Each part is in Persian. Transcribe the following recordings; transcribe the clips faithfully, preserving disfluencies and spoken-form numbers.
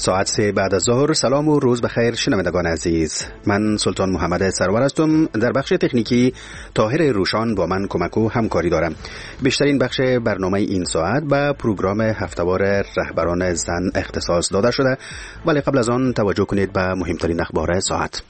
ساعت سه بعد از ظهر. سلام و روز بخیر شنوندگان عزیز، من سلطان محمد سرور هستم. در بخش تکنیکی طاهر روشان با من کمک و همکاری دارم. بیشترین بخش برنامه این ساعت به پروگرام هفته‌وار رهبران زن اختصاص داده شده، ولی قبل از آن توجه کنید به مهمترین اخبار ساعت.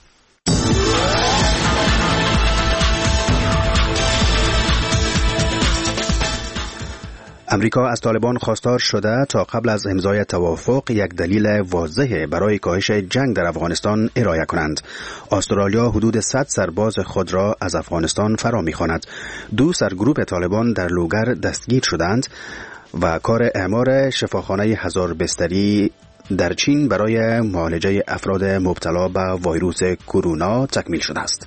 امریکا از طالبان خواستار شده تا قبل از امضای توافق یک دلیل واضح برای کاهش جنگ در افغانستان ارائه کنند. استرالیا حدود صد سرباز خود را از افغانستان فرا می‌خواند. دو سرگروپ طالبان در لوگر دستگیر شدند و کار اعمار شفاخانه هزار بستری در چین برای معالجه افراد مبتلا به ویروس کرونا تکمیل شده است.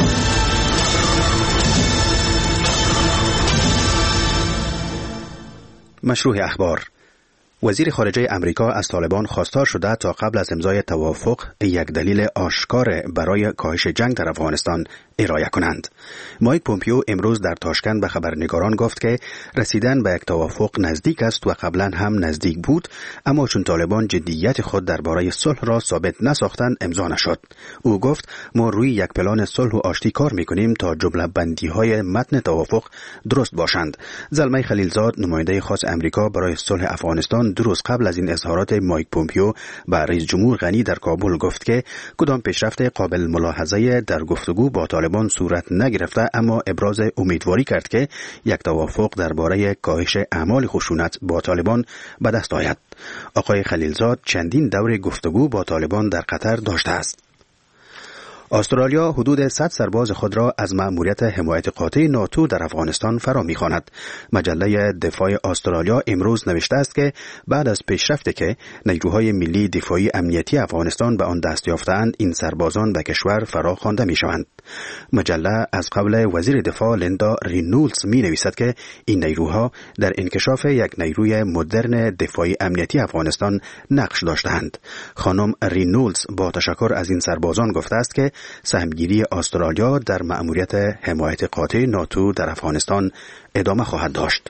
مشروع اخبار. وزیر خارجه امریکا از طالبان خواستار شده تا قبل از امضای توافق یک دلیل آشکار برای کاهش جنگ در افغانستان ارائه کنند. مایک پومپیو امروز در تاشکند به خبرنگاران گفت که رسیدن به یک توافق نزدیک است و قبلا هم نزدیک بود، اما چون طالبان جدیت خود درباره صلح را ثابت نساختند امضا نشد. او گفت ما روی یک پلان صلح و آشتی کار میکنیم تا جمله بندی های متن توافق درست باشند. زلمه خلیلزاد نماینده خاص امریکا برای صلح افغانستان دو روز قبل از این اظهارات مایک پومپیو به رئیس جمهور غنی در کابل گفت که کدام پیشرفت قابل ملاحظه در گفتگو با طالبان صورت نگرفته، اما ابراز امیدواری کرد که یک توافق درباره کاهش اعمال خشونت با طالبان به دست آید. آقای خلیلزاد چندین دور گفتگو با طالبان در قطر داشته است. استرالیا حدود صد سرباز خود را از مأموریت حمایت قاطع ناتو در افغانستان فرا می‌خواند. مجله دفاع استرالیا امروز نوشته است که بعد از پیشرفتی که نیروهای ملی دفاعی امنیتی افغانستان به آن دست یافتند، این سربازان به کشور فرا خوانده می‌شوند. مجله از قبل وزیر دفاع لیندا رینولدز می‌نویسد که این نیروها در انکشاف یک نیروی مدرن دفاعی امنیتی افغانستان نقش داشتند. خانم رینولدز با تشکر از این سربازان گفته است که سهمگیری استرالیا در مأموریت حمایت قاطع ناتو در افغانستان ادامه خواهد داشت.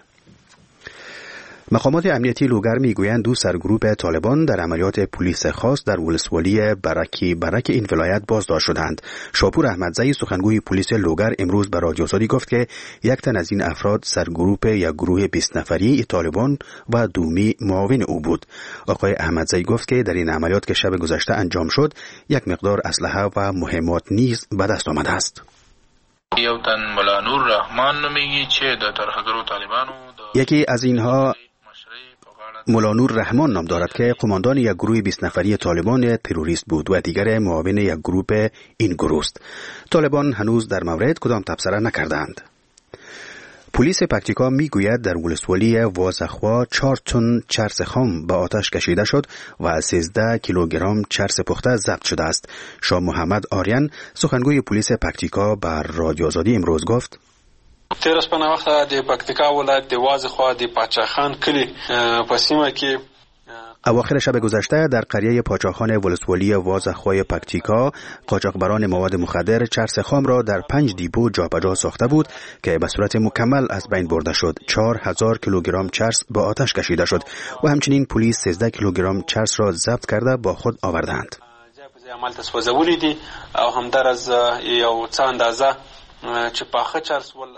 مقامات امنیتی لوگر میگویند دو سرگروپ طالبان در عملیات پلیس خاص در ولسوالی برکی برک این ولایت بازداشت شدند. شاپور احمدزئی سخنگوی پلیس لوگر امروز به رادیو آزادی گفت که یک تن از این افراد سرگروپ یک گروه بیست نفری طالبان و دومی معاون او بود. آقای احمدزئی گفت که در این عملیات که شب گذشته انجام شد، یک مقدار اسلحه و مهمات نیز به دست آمده است. یو تن ملا نور رحمان نمیگی چه د ترهګرو طالبانو یکی از اینها ملا نور رحمان نام دارد که قماندان یک گروه بیست نفری طالبان تروریست بود و دیگر معاون یک گروه این گروه است. طالبان هنوز در مورد کدام تبصره نکردند. پلیس پکتیکا میگوید در ولسوالی وازخوا چهار تن چرس خام به آتش کشیده شد و سیزده کیلوگرم چرس پخته ضبط شده است. شاه محمد آریان سخنگوی پلیس پکتیکا بر رادیو آزادی امروز گفت تیر شپه وخت د پکتیکا ولایت د وازخوا د پاچاخان کلی په سیمه کې اواخر شب گذشته در قریه پاچاخان ولسوالی وازخوای پکتیکا قاچاقبران مواد مخدر چرس خام را در پنج دیپو جابجا ساخته بود که به صورت مکمل از بین برده شد. چهار هزار کیلوگرم چرس با آتش کشیده شد و همچنین پلیس سیزده کیلوگرم چرس را ضبط کرده با خود آوردند. عمل تسوځولې دي او همدارز یو څه اندازه چې پاخه چرس ول.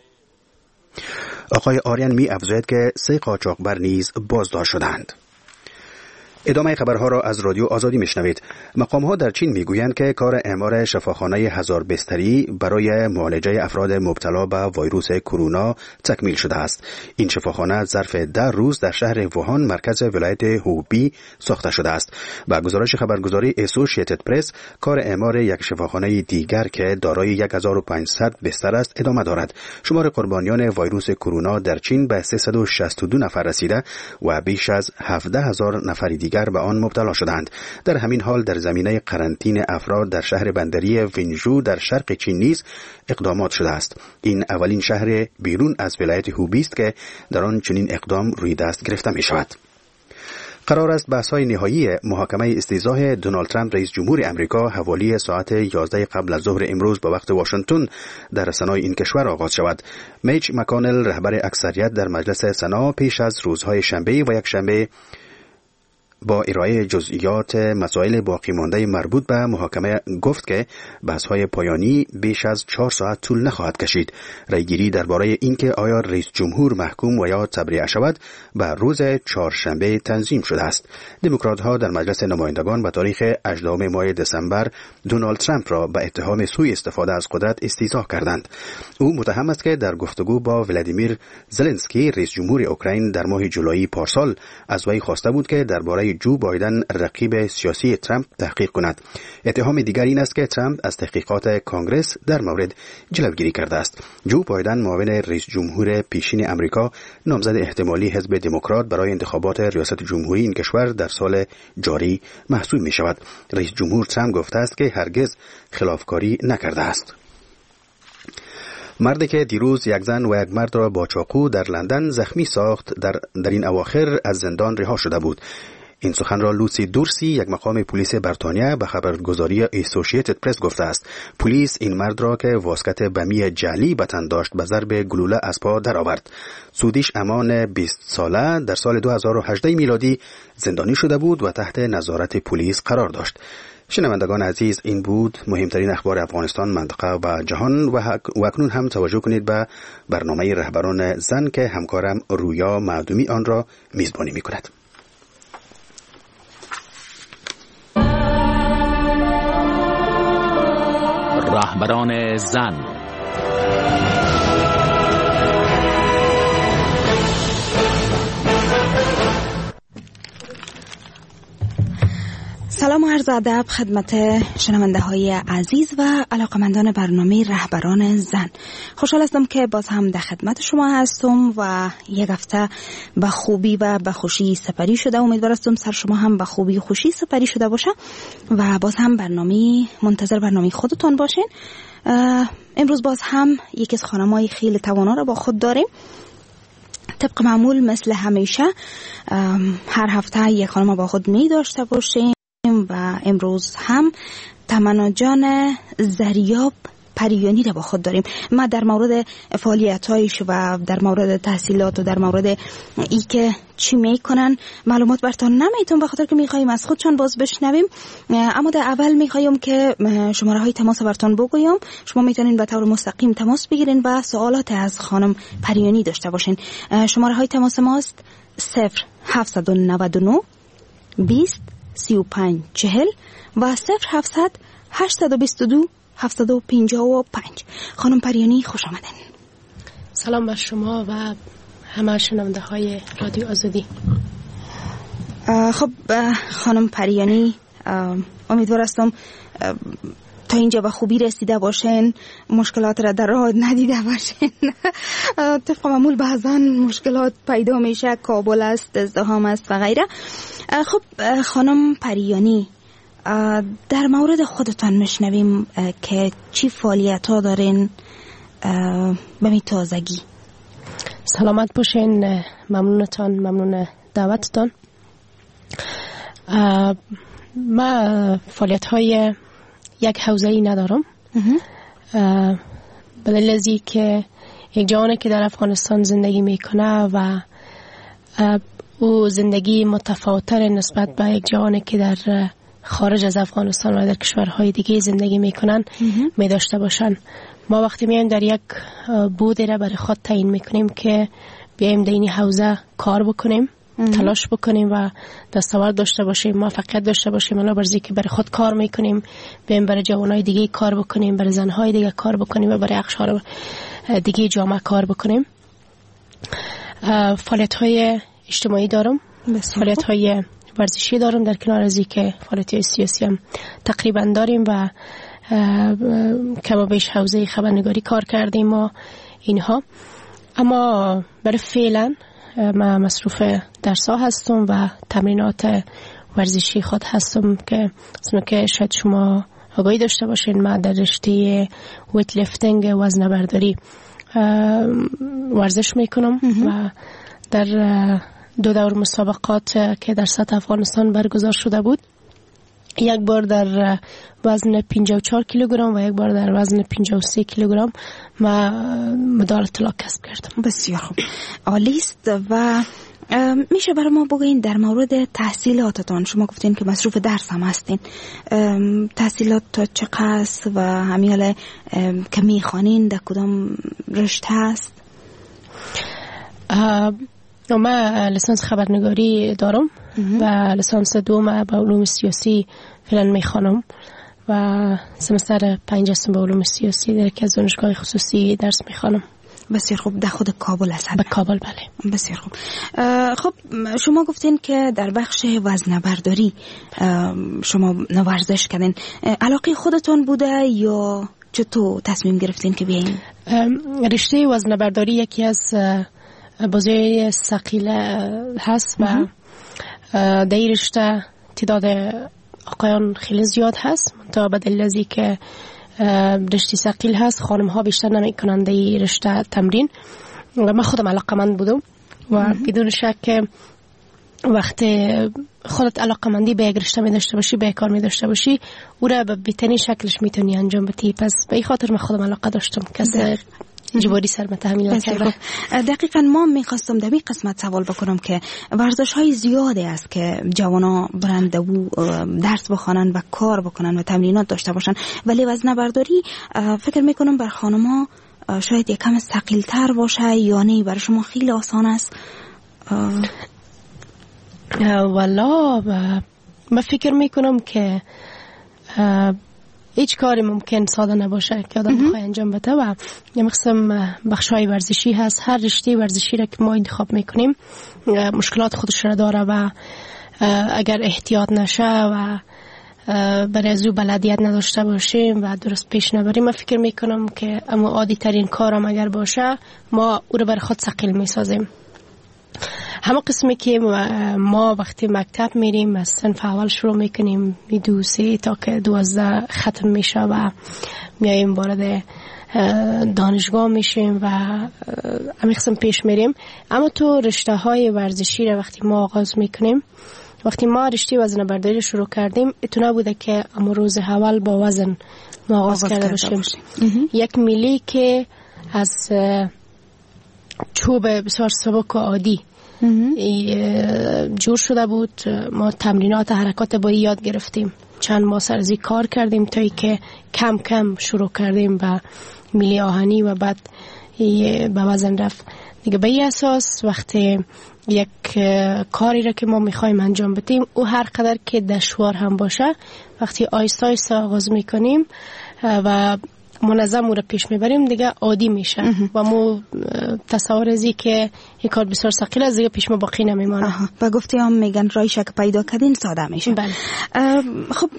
آقای آریان می افزاید که سه قاچاقبر نیز بازداشت شدند. ادامه خبرها را از رادیو آزادی میشنوید. مقام‌ها در چین میگویند که کار اعمار شفاخانه هزار بستری برای معالجه افراد مبتلا به ویروس کرونا تکمیل شده است. این شفاخانه ظرف ده روز در شهر ووهان مرکز ولایت هوبی ساخته شده است. با گزارش خبرگزاری اسوسییتد پرس، کار اعمار یک شفاخانه دیگر که دارای هزار و پانصد بستر است ادامه دارد. شمار قربانیان ویروس کرونا در چین به سیصد و شصت و دو نفر رسیده و بیش از هفده هزار نفر دیگر به آن مبتلا شدند. در همین حال در زمینه قرنطینه افراد در شهر بندری وینژو در شرق چین نیز اقدامات شده است. این اولین شهر بیرون از ولایت هوبی است که در آن چنین اقدام روی دست گرفته می شود. قرار است بحث‌های نهایی محاکمه استیضاح دونالد ترامپ رئیس جمهور امریکا حوالی ساعت یازده قبل از ظهر امروز به وقت واشنگتن در رسانه‌های این کشور آغاز شود. میچ مکانل رهبر اکثریت در مجلس سنا پیش از روزهای شنبه و یک شنبه با ارائه جزئیات مسائل باقی مانده مربوط به محاکمه گفت که بحث‌های پایانی بیش از چهار ساعت طول نخواهد کشید. رایگیری درباره اینکه آیا رئیس جمهور محکوم و یا تبرئه شود به روز چهارشنبه تنظیم شده است. دموکرات‌ها در مجلس نمایندگان به تاریخ هجدهم ماه دسامبر دونالد ترامپ را به اتهام سوء استفاده از قدرت استیضاح کردند. او متهم است که در گفتگو با ولادیمیر زلنسکی رئیس جمهور اوکراین در ماه جولای پارسال از وی خواسته بود که درباره جو بایدن رقیب سیاسی ترامپ تحقیق کند. اتهام دیگر این است که ترامپ از تحقیقات کانگرس در مورد جلوگیری کرده است. جو بایدن معاون رئیس جمهور پیشین امریکا نامزد احتمالی حزب دموکرات برای انتخابات ریاست جمهوری این کشور در سال جاری محسوب می شود. رئیس جمهور ترامپ گفته است که هرگز خلافکاری نکرده است. مردی که دیروز یک زن و یک مرد را با چاقو در لندن زخمی ساخت در, در این اواخر از زندان رها شده بود. این سخن را لوسی دورسی، یک مقام پلیس بریتانیا، به خبرگزاری اسوسییتد پرس گفته است. پلیس این مرد را که واسکت بمی جعلی به تن داشت به ضرب گلوله از پا درآورد. سودیش امان بیست ساله در سال دو هزار و هجده میلادی زندانی شده بود و تحت نظارت پلیس قرار داشت. شنوندگان عزیز، این بود مهمترین اخبار افغانستان، منطقه و جهان و اکنون هم توجه کنید به برنامه رهبران زن که همکارم رویا معدومی آن را میزبانی می کند. رهبران زن. سلام و عرض ادب خدمت شنونده های عزیز و علاقمندان برنامه رهبران زن. خوشحال هستم که باز هم در خدمت شما هستم و یک هفته به خوبی و به خوشی سپری شده. امیدوار هستم سر شما هم به خوبی و خوشی سپری شده باشه و باز هم برنامه منتظر برنامه خودتون باشین. امروز باز هم یکی از خانم‌های خیلی توانا را با خود داریم. طبق معمول مثل همیشه هر هفته یک خانم با خود می داشته باشیم و امروز هم تمنا جان زریاب پریانی را با خود داریم. ما در مورد فعالیت‌هایش و در مورد تحصیلات و در مورد ای که چی میکنن معلومات براتون نمیتون، به خاطر که میخوایم از خودشان باز بشنویم. اما در اول میخوایم که شماره های تماس براتون بگویم. شما میتونین به طور مستقیم تماس بگیرین و سوالات از خانم پریانی داشته باشین. شماره های تماس ماست صفر هفتصد و نود و نه بیست سی و پنج چهل و صفر هفتصد هشتصد و بیست و دو هفتصد و پنجاه و پنج. خانم پریانی خوش آمدین. سلام بر شما و همه شنونده های رادیو آزادی. خب خانم پریانی، امیدوار هستم تا اینجا به خوبی رسیده باشین، مشکلات را در راه ندیده باشین. طبق معمول بعضا مشکلات پیدا میشه، کابل است، ازدحام است و غیره. خب خانم پریانی، در مورد خودتان میشنویم که چی فعالیت ها دارین به می تازگی. سلامت باشین، ممنونتان، ممنون دعوتتان. ما فعالیت های یک حوزه‌ای ندارم، به دلیل از که یک جوانی که در افغانستان زندگی میکنه و او زندگی متفاوت‌تر نسبت به یک جوانی که در خارج از افغانستان و در کشورهای دیگه زندگی میکنن می داشته باشن. ما وقتی میایم در یک بودی را برای خود تعیین میکنیم که بیایم در این حوزه کار بکنیم، تلاش بکنیم و دستاورد داشته باشیم، موفقیت داشته باشیم، علاوه بر اینکه برای خود کار میکنیم، بیایم برای جوانای دیگه کار بکنیم، برای زنهای دیگه کار بکنیم و برای اقشار دیگه جامعه کار بکنیم. فعالیت‌های اجتماعی دارم، فعالیت‌های ورزشی دارم، در کنار از اینکه فعالیت‌های سیاسی هم تقریبا داریم و کم و بیش حوزه خبرنگاری کار کردیم و اینها. اما برای فعلا من مصروف درس‌ها هستم و تمرینات ورزشی خود هستم که اسمه که شاید شما آگاهی داشته باشین. من در رشته ویت لیفتینگ وزنه برداری ورزش میکنم و در دو دور مسابقات که در سطح افغانستان برگزار شده بود، یک بار در وزن پنجاه و چهار کیلوگرم و یک بار در وزن پنجاه و سه کیلوگرم ما مدال طلا کسب کردم. بسیار خوب، عالی است. و میشه برای ما بگین در مورد تحصیلاتتان؟ شما گفتین که مصروف درس هم هستین، تحصیلات تا چقدر است و همیال که میخوانین در کدام رشته هست؟ من لیسانس خبرنگاری دارم و لیسانس دوم به علوم سیاسی فعلا میخوانم و سمستر پنج هستم به علوم سیاسی در یکی از دانشگاه خصوصی درس میخوانم. بسیار خوب. در خود کابل هست؟ به کابل، بله. بسیار خوب. خب شما گفتین که در بخش وزنه برداری شما ورزش کردین، علاقه خودتون بوده یا چطور تصمیم گرفتین که بیاین؟ رشته وزنه برداری یکی از بازی ثقیل هست و در این رشته تعداد آقایان خیلی زیاد هست، تا به دلیل ازی که رشته ثقیل هست خانم ها بیشتر نمی کنند در این رشته تمرین و من خودم علاقمند بودم و بدون شک وقتی خودت علاقمندی به یک رشته می داشته باشی، به کار می داشته باشی، او را به بهترین شکلش میتونی انجام بدی. پس به این خاطر من خودم علاقه داشتم که جباری سر متحمل نکرده. دقیقاً ما میخواستم در این قسمت سوال بکنم که ورزش های زیاده است که جوانا برند و درس بخوانن و کار بکنن و تمرینات داشته باشن، ولی وزنه برداری فکر میکنم بر خانما شاید یک کم ثقیل تر باشه یا نه؟ برای شما خیلی آسان است؟ والا من فکر میکنم که هیچ کاری ممکن ساده نباشه که آدم بخواه انجام بده و یه مقسم بخشای ورزشی هست. هر رشته ورزشی را که ما انتخاب میکنیم مشکلات خودش را داره و اگر احتیاط نشه و برای از او بلدیت نداشته باشیم و درست پیش نبریم، من فکر میکنم که اما عادی ترین کارم اگر باشه ما او را برای خود ثقیل میسازیم. همه قسمی که ما وقتی مکتب میریم از صنف اول شروع میکنیم دو سه تا که دوازده ختم میشه و میاییم وارد دانشگاه میشیم و همین قسم پیش میریم. اما تو رشته های ورزشی را وقتی ما آغاز میکنیم، وقتی ما رشته وزنه برداری شروع کردیم اتو نبوده که اما روز اول با وزن ما آغاز کرده باشیم. یک میلی که از چوب بسیار سبک و عادی جور شده بود، ما تمرینات حرکات با یاد گرفتیم، چند ماه سرزی کار کردیم تا ای که کم کم شروع کردیم به میلی آهنی و بعد به وزن رفت دیگه. به این اساس وقتی یک کاری را که ما میخوایم انجام بدیم او هر قدر که دشوار هم باشه وقتی آیسته آیسته آغاز میکنیم و منظم او را پیش میبریم دیگه عادی میشه و ما تصور ازی که یک کار بسیار ثقیل است دیگه پیش ما باقی نمیمانه. و گفتی هم میگن رایش که پیدا کردین ساده میشه. بله. خب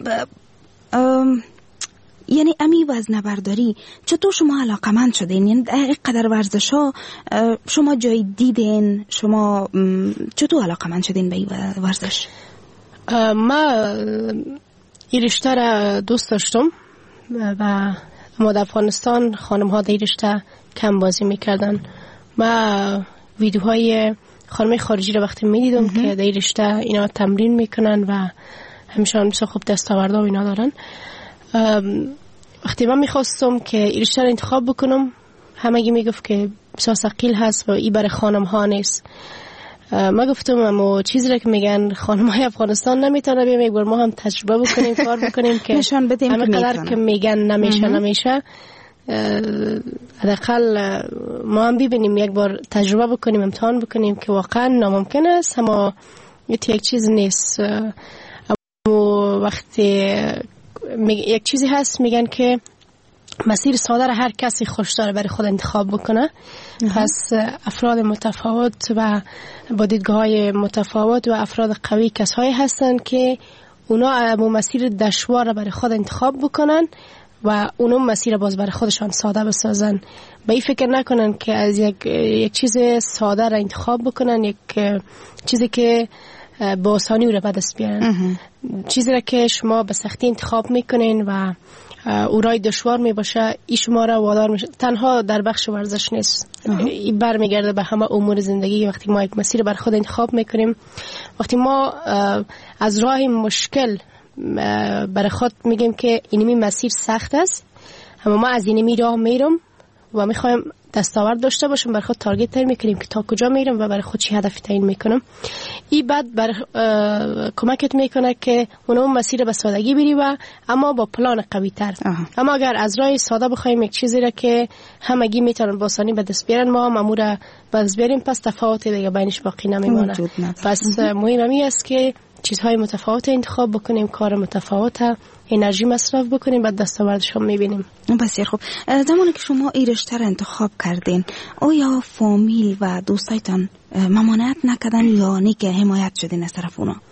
یعنی امی وزنه برداری چطور شما علاقمند شدین؟ یعنی اینقدر ورزش ها شما جای دیدین؟ شما چطور علاقمند شدین به این ورزش؟ ما این رشته را دوست داشتم و ما در افغانستان خانم ها در رشته کم بازی میکردن. ما ویدیوهای خانم خارجی را وقتی میدیدم که در رشته اینا تمرین میکنن و همیشه بسیار خوب دستاورد و اینا دارن، وقتی من میخواستم که این رشته را انتخاب بکنم همگی میگفت که بسیار ثقیل هست و این برای خانم ها نیست. ما گفتم اما چیزی را که میگن خانم های افغانستان نمیتونه بیام یک بار ما هم تجربه بکنیم، کار بکنیم که نشان بدیم همه قدر که میگن نمیشه نمیشه حداقل ما هم ببینیم، یک بار تجربه بکنیم، امتحان بکنیم که واقعا ناممکن است اما یک چیز نیست. اما وقتی یک چیزی هست میگن که مسیر ساده را هر کسی خوش داره برای خود انتخاب بکنه. پس افراد متفاوت و با دیدگاه‌های متفاوت و افراد قوی کسایی هستن که اونا امو مسیر دشوار را برای خود انتخاب بکنن و اونا مسیر باز برای خودشان ساده بسازن. به این فکر نکنن که از یک, یک چیز ساده را انتخاب بکنن، یک چیزی که با آسانی او را به دست بیارن. چیزی را که شما به سختی انتخاب میکنین و او رای دشوار می باشه ای شما را وادار میشه. تنها در بخش ورزش نیست، این برمیگرده به همه امور زندگی. وقتی ما یک مسیر بر خود انتخاب میکنیم، وقتی ما از راه مشکل برای خود میگیم که اینمی مسیر سخت است اما ما از اینمی راه میرم و میخوایم دستاورد داشته باشم، برای خود تارگت تعیین میکنیم که تا کجا میرم و برای خود چی هدف تعیین میکنم. این بعد بر کمکت میکنه که اون مسیر به سادگی بری و اما با پلان قوی تر. اما اگر از راه ساده بخوایم یک چیزی را که همگی میتونن با آسانی به دست بیارن، ما هم امور به دست بیاریم، پس تفاوت دیگه بینش باقی نمیمونه. پس مهم این است که چیزهای متفاوت انتخاب بکنیم، کار متفاوت، انرژی مصرف بکنیم، بعد دستاوردش هم میبینیم. بسیار خوب. زمانی که شما این رشته را انتخاب کردین، آیا فامیل و دوستایتان ممانعت نکردن یا نه که حمایت شدین از طرف اونا؟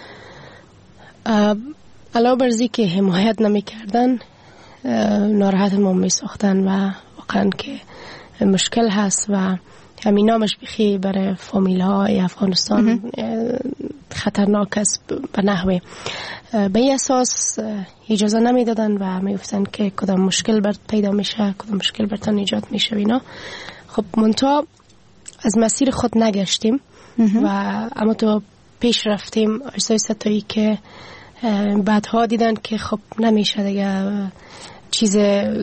علاوه بر زی که حمایت نمیکردن، ناراحت ما میساختن و واقعا که مشکل هست و همین نامش بخی برای فامیل های افغانستان خطرناک است به نحوه به این اساس اجازه نمیدادن و میگفتن که کدام مشکل برات پیدا میشه، کدام مشکل براتون ایجاد میشه اینا. خب منتها از مسیر خود نگشتیم و اما تو پیش رفتیم اجزای ستایی که بعدها دیدن که خب نمیشه دیگه، چیز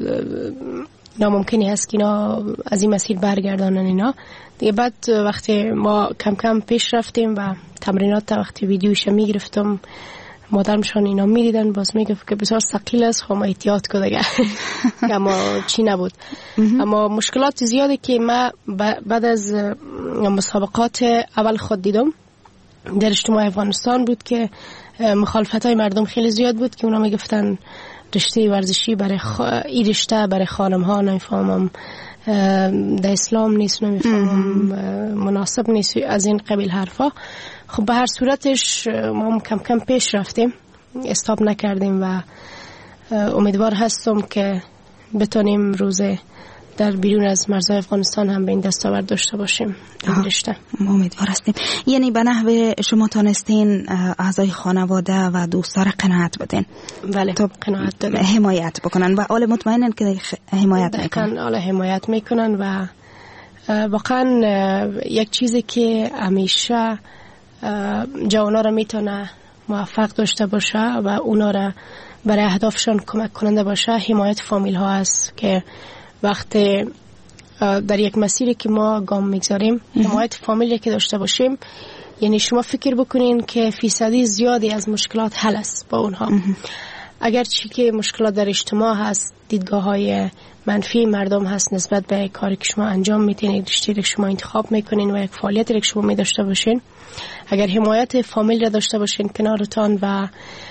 ناممکنی هست که اینا از این مسیر برگردانن اینا دیگه. بعد وقتی ما کم کم پیش رفتیم و تمرینات وقتی ویدیوش میگرفتم، مادرمشان اینا میدیدن، باز میگفت که بسیار ثقیل است، خب ما احتیاط کن دیگه. اما چی نبود. اما مشکلات زیادی که ما بعد از مسابقات اول خود دیدم در اجتماع افغانستان بود که مخالفت های مردم خیلی زیاد بود که اونا میگفتن رشته ورزشی برای خ... این رشته برای خانم ها نمیفهمم در اسلام نیست، نمیفهمم مناسب نیست، از این قبیل حرفا. خب به هر صورتش ما کم کم پیش رفتیم، استاپ نکردیم و امیدوار هستم که بتونیم روزه در بیرون از مرزهای افغانستان هم به این دستاورد داشته باشیم. این رشته امیدوار هستیم. یعنی به نحوه شما تانستین اعضای خانواده و دوستا را قناعت بدین؟ بله، تو قناعت دادن، حمایت بکنن و آل مطمئنن که حمایت میکنن. آل حمایت میکنن و واقعا یک چیزی که همیشه جوانا را میتونه موفق داشته باشه و اونا را برای اهدافشان کمک کننده باشه، حمایت فامیل ها است. که وقتی در یک مسیری که ما گام میگذاریم حمایت فامیلی که داشته باشیم، یعنی شما فکر بکنین که فیصدی زیادی از مشکلات حل است با اونها. اگر چی که مشکلات در اجتماع هست، دیدگاه های منفی مردم هست نسبت به کاری که شما انجام میتین، رشته که شما انتخاب میکنین و یک فعالیتی که شما می داشته باشین، اگر حمایت فامیل را داشته باشین کنارتان و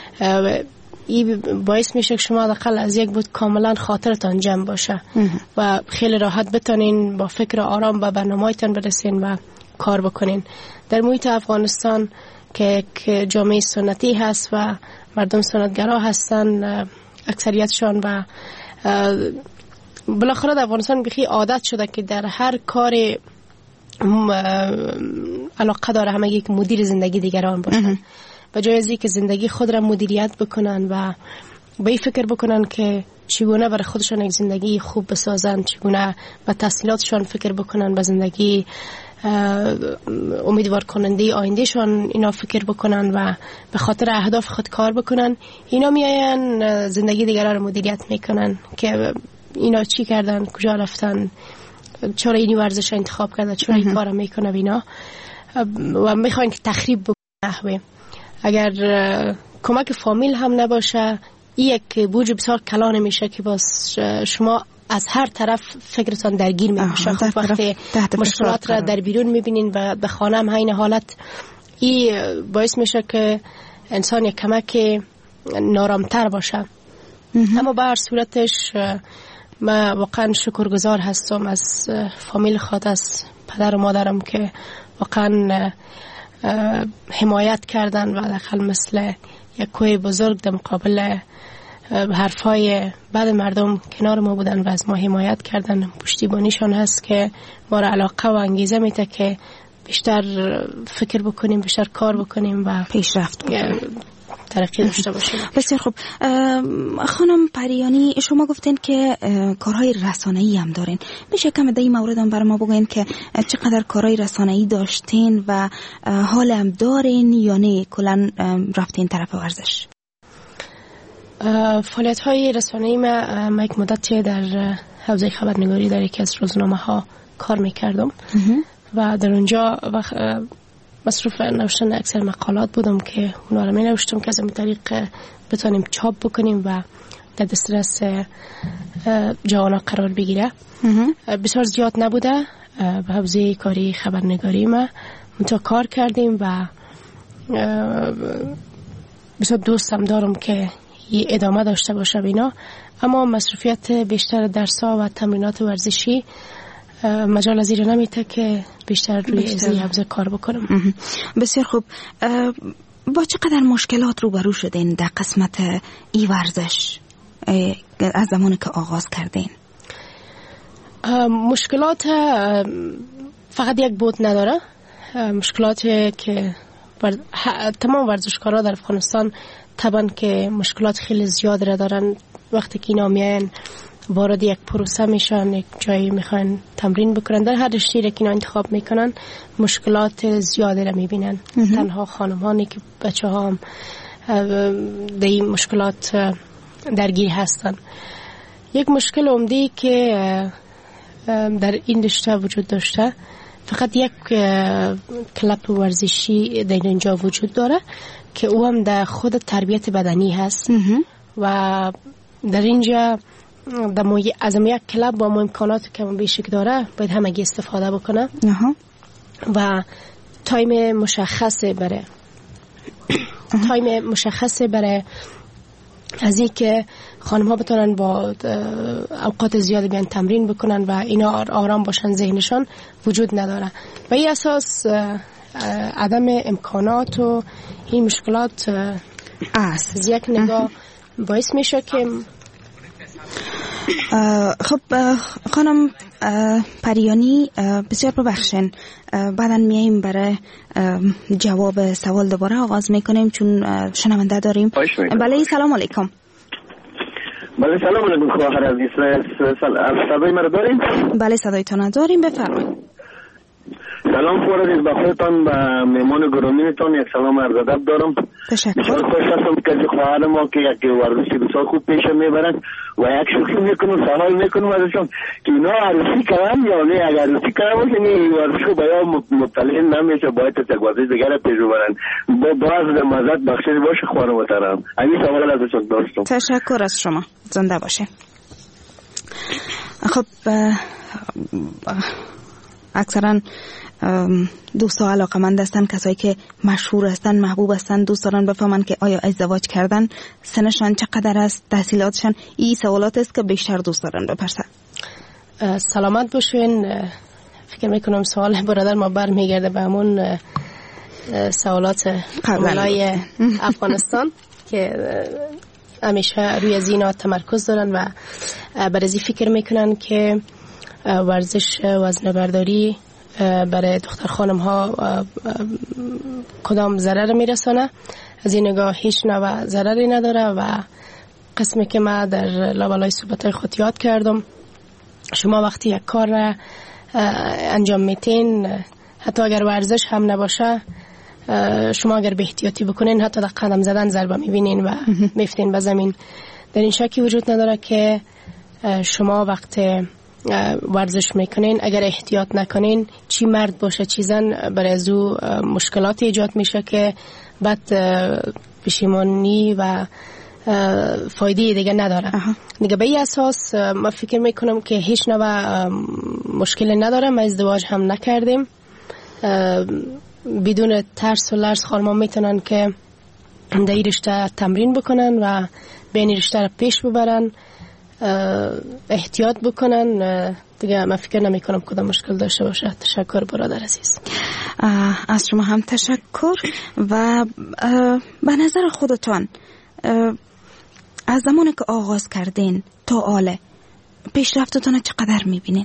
این باعث میشه که شما حداقل از یک بود کاملا خاطرتان جمع باشه و خیلی راحت بتونین با فکر آرام به برنامه‌تان برسین و کار بکنین. در محیط افغانستان که جامعه سنتی هست و مردم سنتگرا هستن اکثریتشان و بالاخره در افغانستان بخی عادت شده که در هر کار علاقه داره همه یک مدیر زندگی دیگران باشن، و جای از که زندگی خود را مدیریت بکنن و به این فکر بکنن که چگونه برای خودشان یک زندگی خوب بسازن، چگونه به تحصیلاتشان فکر بکنن، به زندگی امیدوار کننده آیندهشان اینا فکر بکنن و به خاطر اهداف خود کار بکنن، اینا میاین زندگی دیگران را مدیریت میکنن که اینا چی کردن، کجا رفتن، چرا این ورزش انتخاب کردن، چرا این کار میکنه اینا، و میخوان که تخریب بکنه. اگر کمک فامیل هم نباشه، این یک بوج بسیار کلان میشه که باز شما از هر طرف فکرتان درگیر میشه. خب وقتی مشکلات را در بیرون میبینین و به خانه هم این حالت، این باعث میشه که انسان یک کمک نارامتر باشه. اما به هر صورتش من واقعا شکرگزار هستم از فامیل خود، از پدر و مادرم که واقعا حمایت کردن و داخل مثل یک کوه بزرگ در مقابل حرفای بعد مردم کنار ما بودن و از ما حمایت کردن. پشتیبانیشان هست که ما را علاقه و انگیزه میده که بیشتر فکر بکنیم، بیشتر کار بکنیم و پیشرفت بکنیم، ترقی داشته باشیم. بسیار خوب. خانم پریانی، شما گفتین که کارهای رسانه‌ای هم دارین، میشه کم در این مورد هم برای ما بگین که چقدر کارهای رسانه‌ای داشتین و حال هم دارین یا نه کلا رفتین طرف ورزش؟ فعالیت های رسانه‌ای ما یک مدت در حوزه خبرنگاری در یکی از روزنامه ها کار میکردم و در اونجا مصروف نوشتن اکثر مقالات بودم که اونا رو می نوشتم که از این طریق بتونیم چاپ بکنیم و در دسترس جوانا قرار بگیره. بسیار زیاد نبوده به حوزه کاری خبرنگاری ما منطقه کار کردیم و بسیار دوستم دارم که یه ادامه داشته باشه بینا، اما مصروفیت بیشتر درس‌ها و تمرینات ورزشی مجال از این نمیته که بیشتر روی این حوزه کار بکنم. بسیار خوب. با چقدر مشکلات روبرو شدین در قسمت ای ورزش از زمانی که آغاز کردین؟ مشکلات فقط یک بود نداره. مشکلاتی که تمام ورزشکارا در افغانستان طبعا که مشکلات خیلی زیاد را دارن. وقتی که اینا میان وارد یک پروسه میشن، یک جایی میخوان تمرین بکنن، در هر رشته‌ای که اینا انتخاب میکنن مشکلات زیادی را میبینن. تنها خانمانی که بچه ها هم در این مشکلات درگیر هستن. یک مشکل عمده که در این رشته وجود داشته، فقط یک کلاب ورزشی در اینجا وجود داره که او هم در خود تربیت بدنی هست و در اینجا در موی از یک کلاب با امکانات که بیشک داره باید همگی استفاده بکنه و تایم مشخصه برای تایم مشخصه برای از این که خانم ها بتونن با اوقات زیادی بیان تمرین بکنن و اینا آرام باشن ذهنشان وجود نداره و این اساس عدم امکانات و این مشکلات از یک نگاه باعث میشه که خب خانم پریانی بسیار ببخشین، بعداً میاییم برای جواب سوال دوباره آغاز میکنیم چون شنونده داریم. بله سلام علیکم. بله سلام علیکم خواهر عزیز، صدای مرا داریم؟ بله صدایتان داریم، بفرمایید. سلام خواهر عزیز، به خودتان و مهمان گرامیتان یک سلام عرض ادب دارم. تشکر. بسیار خوش هستم که خواهر ما که یک ورزشی بسیار خوب پیش میبرند و یک شوخی میکنم، سوال میکنم ازشون که اینا عروسی کردن یا نه. اگر عروسی کردن باشه این ورزش رو باید مطلع نمیشه، باید تا یک ورزش دیگر پیش ببرن. با باز مزد بخشش باشه خواهر محترم. همین سوال ازشون داشتم. تشکر از شما، زنده باشه. خب اکثرا دوستا علاقمند هستن، کسایی که مشهور هستن، محبوب هستن، دوست دارن بفهمن که آیا ازدواج کردن، سنشان چقدر است، تحصیلاتشان. این سوالات است که بیشتر دوست دارن بپرسن. سلامت باشین. فکر میکنم سوال برادر ما برمیگرده به همون سوالات قبلای افغانستان که همیشه روی زینا تمرکز دارن و برای فکر میکنن که ورزش وزن برداری برای دختر خانم ها کدام ضرر میرسانه. از این نگاه هیچ نوع ضرری نداره و قسمی که من در لابلای صحبت‌های خود یاد کردم، شما وقتی یک کار را انجام میتین، حتی اگر ورزش هم نباشه، شما اگر به احتیاطی بکنین حتی در قدم زدن ضربه میبینین و میفتین به زمین. در این شکی وجود نداره که شما وقتی ورزش میکنین اگر احتیاط نکنین، چی مرد باشه چی زن، برای از او مشکلات ایجاد میشه که بعد پشیمانی و فایده دیگه نداره. دیگه به این اساس من فکر میکنم که هیچ نوع مشکلی نداره. ما ازدواج هم نکردیم. بدون ترس و لرز خانمان میتونن که در این رشته تمرین بکنن و به این رشته را پیش ببرن، احتیاط بکنن. دیگه من فکر نمی کنم کدام مشکل داشته باشه. تشکر برادر عزیز. از شما هم تشکر. و به نظر خودتان از زمانی که آغاز کردین تا حالا پیشرفتتان چقدر میبینین؟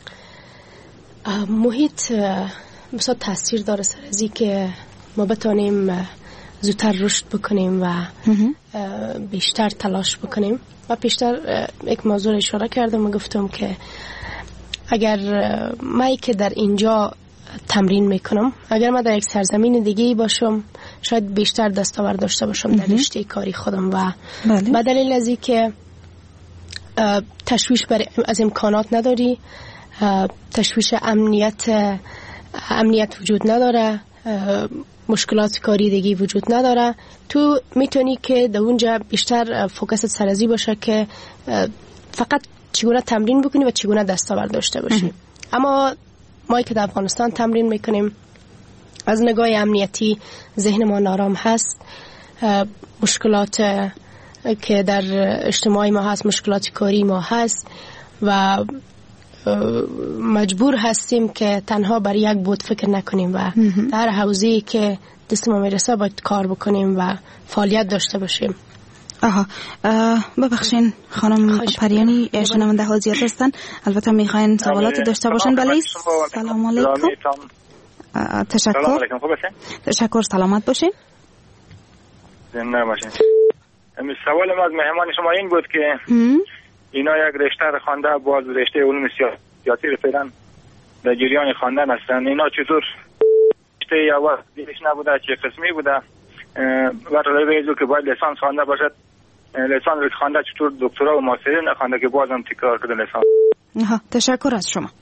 محیط بسیار تاثیر داره سر ازی که ما بتانیم زودتر رشد بکنیم و بیشتر تلاش بکنیم. و بیشتر یک موضوع اشاره کردم و گفتم که اگر من که در اینجا تمرین میکنم، اگر من در یک سرزمین دیگه باشم شاید بیشتر دستاورد داشته باشم در رشته کاری خودم و به دلیل از این که تشویش بر از امکانات نداری، تشویش امنیت امنیت وجود نداره، مشکلات کاری دیگی وجود نداره. تو میتونی که در اونجا بیشتر فوکست سرازی باشه که فقط چگونه تمرین بکنی و چگونه دستاورد داشته باشی. اما ما که در افغانستان تمرین میکنیم، از نگاه امنیتی ذهن ما نارام هست، مشکلات که در اجتماعی ما هست، مشکلات کاری ما هست و مجبور هستیم که تنها بر یک بود فکر نکنیم و در حوزه‌ای که دست ما میرسه باید کار بکنیم و فعالیت داشته باشیم. آها ببخشین خانم پریانی، شنونده ها زیاد هستن، البته میخواین سوالات داشته باشن. بله سلام علیکم. تشکر. تشکر، سلامت باشین. زنده باشین. سوال ما از مهمان شما این بود که اینا یک رشته رو خوانده، باز رشته علوم سیاسی رو فعلا در جریان خواندن هستن. اینا چطور رشته یا وقت دیش نبوده، چه قسمی بوده و رویزو که باید لیسانس خوانده باشد، لیسانس رو خوانده چطور دکترا و ماستری نخوانده که باز هم تکرار کرده لیسانس. ها تشکر از شما.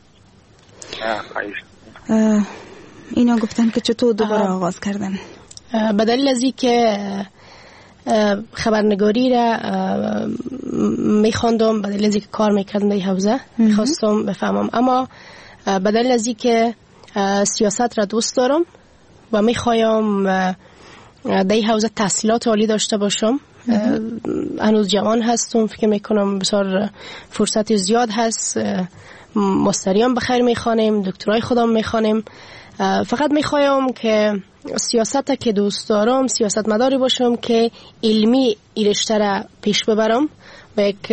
اینا گفتن که چطور دوباره آغاز کردن. به دلیل از این که خبرنگاری را میخواندم، به دلیل از این که کار میکردم در حوزه میخواستم بفهمم، اما به دلیل از این که سیاست را دوست دارم و میخوایم در این حوزه تحصیلات عالی داشته باشم. هنوز جوان هستم، فکر میکنم بسیار فرصت زیاد هست، ماستریان بخیر میخوانیم، دکترای خودم میخوانیم. فقط میخوایم که سیاست که دوست دارم سیاست مداری باشم که علمی این رشته را پیش ببرم و یک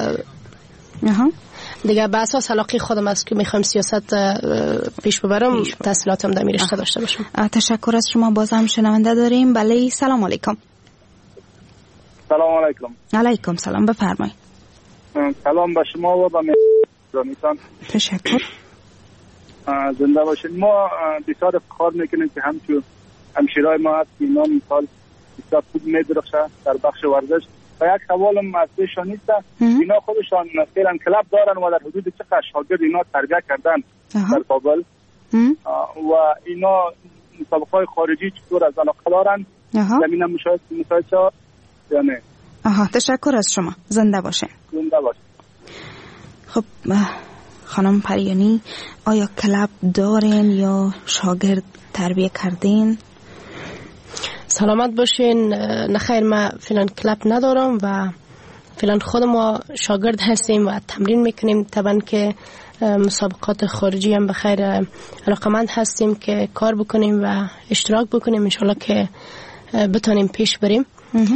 دیگه به اساس علاقه خودم است که میخوایم سیاست پیش ببرم، تحصیلاتم در این رشته داشته باشم. تشکر از شما. باز هم شنونده داریم. بله سلام علیکم. سلام علیکم. علیکم سلام، بفرمایید. سلام به شما و به مهمانان. تشکر. زنده باشید. ما بسیار افتخار میکنیم که همچون همشیرای ما هست که اینا مثال بسیار خوب میدرخشه در بخش ورزش. و یک سوالم از پیشان نیست، اینا خودشان فعلا کلاب دارن و در حدود چقدر شاگرد اینا تربیت کردن در کابل و اینا مسابقات خارجی چطور از علاقه دارن؟ زمین مشاهده مشاهده یا نه؟ آها تشکر از شما. زنده باشه. زنده باشه. خب خانم پریانی، آیا کلاب دارین یا شاگرد تربیت کردین؟ سلامت باشین. نخیر، ما فعلا کلاب ندارم و فعلا خود ما شاگرد هستیم و تمرین میکنیم. طبعا که مسابقات خارجی هم بخیر علاقمند هستیم که کار بکنیم و اشتراک بکنیم، انشالله که بتانیم پیش بریم.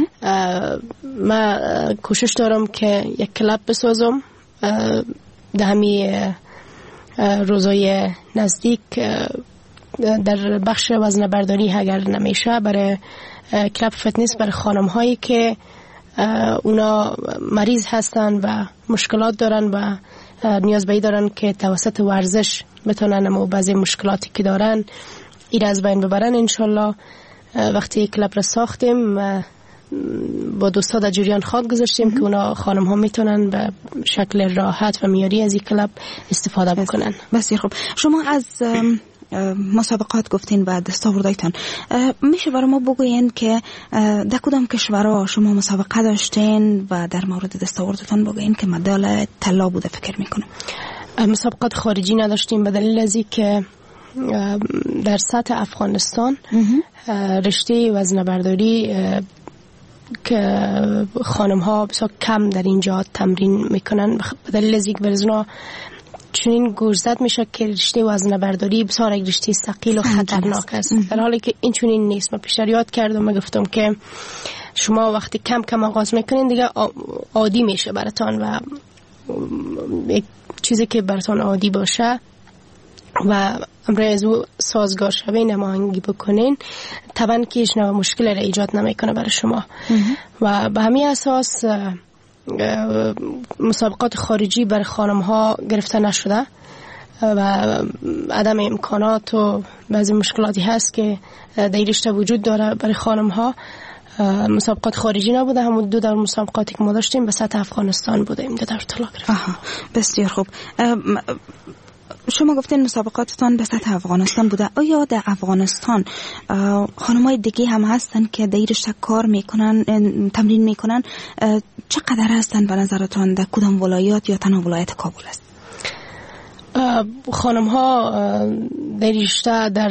ما کوشش دارم که یک کلاب بسازم در همی روزای نزدیک در بخش وزن برداری اگر نمیشه، برای کلاب فتنس برای خانم هایی که اونا مریض هستن و مشکلات دارن و نیاز به دارن که توسط ورزش بتونن و بعضی مشکلاتی که دارن این از بین ببرن. انشالله وقتی کلاب را ساختیم با دوستا در جریان خاک گذاشتیم که اونا خانم ها میتونن به شکل راحت و میاری از این کلاب استفاده بکنن. بسیار خوب. شما از مسابقات گفتین و دستاوردهایتان، میشه برای ما بگوین که در کدام کشورها شما مسابقه داشتین و در مورد دستاوردتان بگوین که مدال طلا بوده؟ فکر میکنم مسابقات خارجی نداشتیم به دلیل از اینکه در سطح افغانستان رشته وزنه‌برداری که خانم ها بسیار کم در اینجا تمرین میکنن، به دلیل از اینکه برزنا چنین گوشزد میشه که رشته وزنه‌برداری بسیار یک رشته ثقیل و خطرناک است، در حالی که این چنین نیست. من پیش یاد کردم و گفتم که شما وقتی کم کم آغاز میکنین دیگه عادی میشه براتون و یک چیزی که براتون عادی باشه و امروز او سازگار شوین نماینگی بکنین، طبعا که هیچ نوع مشکل را ایجاد نمیکنه برای شما. و به همین اساس مسابقات خارجی برای خانم ها گرفته نشده و عدم امکانات و بعضی مشکلاتی هست که در رشته وجود داره برای خانم ها. مسابقات خارجی نبوده، همون دو دور مسابقاتی که ما داشتیم به سطح افغانستان بوده، این دو دور طلا گرفت. آها بسیار خوب. شما گفتین مسابقاتتان به سطح افغانستان بوده. آیا در افغانستان خانم‌های دیگه هم هستن که در این رشته کار میکنن، تمرین میکنن؟ چقدر هستن به نظرتان؟ در کدام ولایات یا تنها ولایت کابل است؟ خانم ها در رشته در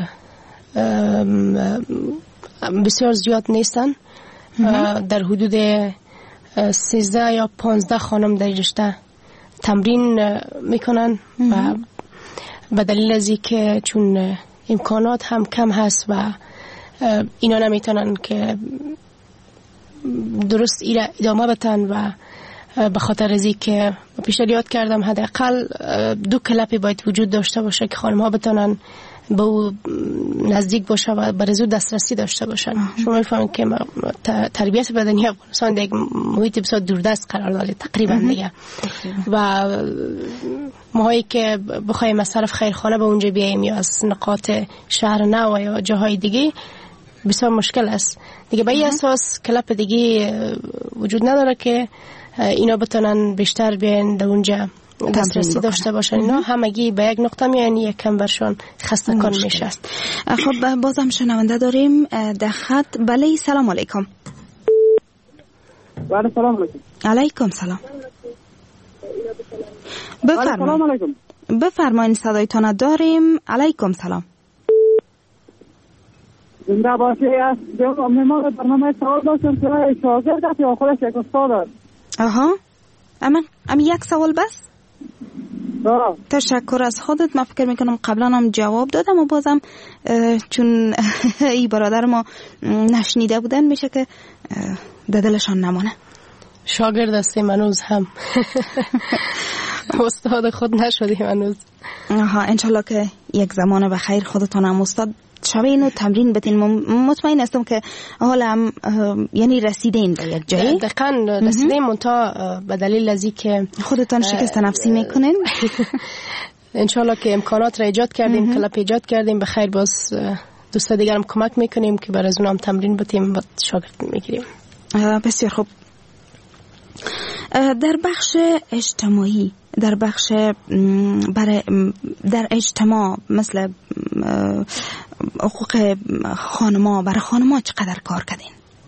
بسیار زیاد نیستن. در حدود سیزده یا پانزده خانم در رشته تمرین میکنن و به دلیل از که چون امکانات هم کم هست و اینا نمیتونن که درست ایره ادامه بدن و به خاطر از که پیشنهاد کردم حداقل دو کلپی باید وجود داشته باشه که خانم ها بتونن به او نزدیک باشه و به رزو دسترسی داشته باشن. شما میفهمید که تربیت بدنی افغانستان در محیط بسیار دوردست قرار داره تقریبا دیگه و ماهایی که بخوایم از طرف خیرخانه به اونجا بیاییم یا از نقاط شهر نو یا جاهای دیگه بسیار مشکل است دیگه. به این اساس کلپ دیگه وجود نداره که اینا بتونن بیشتر بیان در اونجا دسترسی داشته باشن. اینا همگی به یک نقطه میان، یک کم برشان خسته کن میشه. خب بازم شنونده داریم در خط. بله سلام علیکم. بله سلام علیکم. علیکم سلام. بفرمایید. بفرمایید صدایتان داریم. علیکم سلام. زنده باشی است. ما برنامه سوال داشتم که شاگرد است یا خودش یک استاد است؟ آها اما ام یک سوال بس؟ آه. تشکر از خودت. من فکر میکنم قبلا هم جواب دادم و بازم چون ای برادر ما نشنیده بودن میشه که در دلشان نمانه. شاگرد هستیم هنوز هم استاد خود نشدیم هنوز. آها انشالله که یک زمان بخیر خودتان هم استاد شبین و تمرین بتین. مطمئن هستم که حالا هم یعنی رسیدین به یک جایی. دقیقاً رسیدیم منتها به دلیل ازی که خودتان شکست نفسی میکنین. انشالله که امکانات را ایجاد کردیم، کلپ ایجاد کردیم، به خیر باز دوستا دیگر هم کمک میکنیم که بر از اونم تمرین بتیم و شاگرد میگیریم. بسیار خوب. در بخش اجتماعی، در بخش برای در اجتماع مثل حقوق خانما، برای خانما چقدر کار کردین؟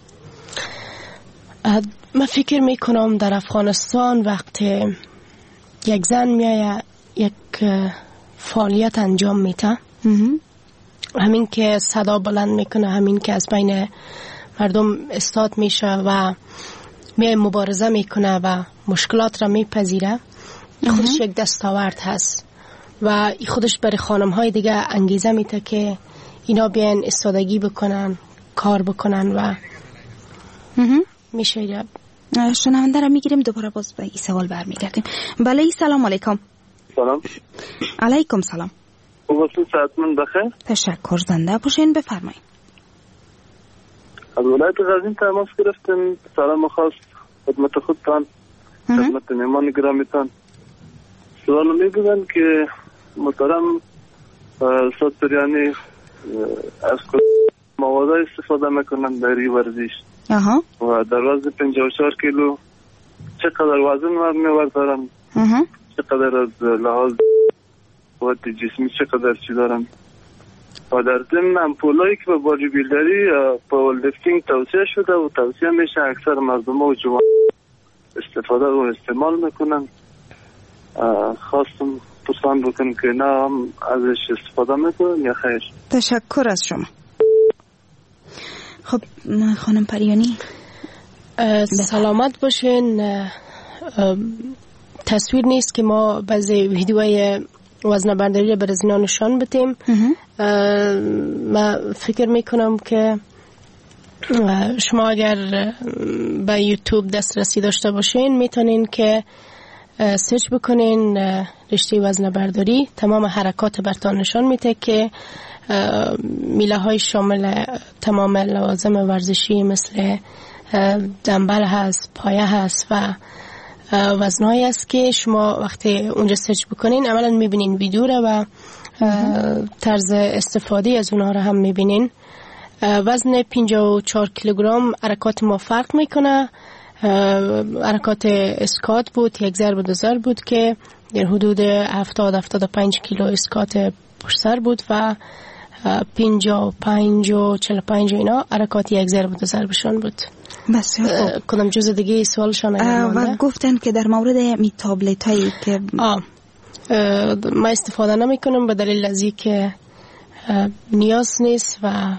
من فکر میکنم در افغانستان وقتی یک زن میایه یک فعالیت انجام میده، همین که صدا بلند میکنه، همین که از بین مردم استاد میشه و میای مبارزه میکنه و مشکلات را میپذیره، خودش یک دستاورد هست و خودش برای خانم های دیگه انگیزه میده که اینا بیان استادگی بکنن، کار بکنن و میشه. شنونده را میگیریم دوباره باز به این سوال برمیگردیم. بله سلام علیکم. سلام. علیکم سلام. وقتی ساعتمن بخیر. تشکر. زنده باشین. بفرمایید. از ولایت غزنین تماس گرفتم. سلام خاص خدمت خودتان، خدمت مهمان گرامیتان. سوال میگویند که محترم استاد پریانی از مواد استفاده میکنند در این ورزش و در وزن پنجاه و چهار کیلو چقدر وزن میوردارن، چقدر از لحاظ قوت جسمی چقدر چی دارن و در ضمن امپولایی که به باجی بیلدری پاور لیفتینگ توصیه شده و توصیه میشه اکثر مردم و جوان استفاده و استعمال میکنن. خواستم پرسان بکنم که نه هم ازش استفاده میکنن یا خیر؟ تشکر از شما. خب خانم پریانی سلامت باشین. تصویر نیست که ما بعضی ویدیوهای وزن برداری بر از اینا نشان بدیم. من فکر میکنم که شما اگر به یوتیوب دسترسی داشته باشین میتونین که سرچ بکنین رشته وزن برداری، تمام حرکات برتان نشان میده که میله های شامل تمام لوازم ورزشی مثل دنبل هست، پایه هست و وزنهایی است که شما وقتی اونجا سرچ بکنین عملا میبینین ویدیو را و طرز استفاده از اونها را هم میبینین. وزن پنجاه و چهار کیلوگرم حرکات ما فرق میکنه. حرکات اسکات بود، یک ضرب دو ضرب بود که در حدود هفتاد هفتاد و پنج کیلو اسکات پشت سر بود و پنجاه و پنج و چهل و پنج اینا حرکات یک ضرب دو ضربشان بود. بسیار خوب. کدام جز دیگه سوالشان و گفتن که در مورد می تابلت هایی که آه. ما استفاده نمی کنم به دلیل ازی که نیاز نیست و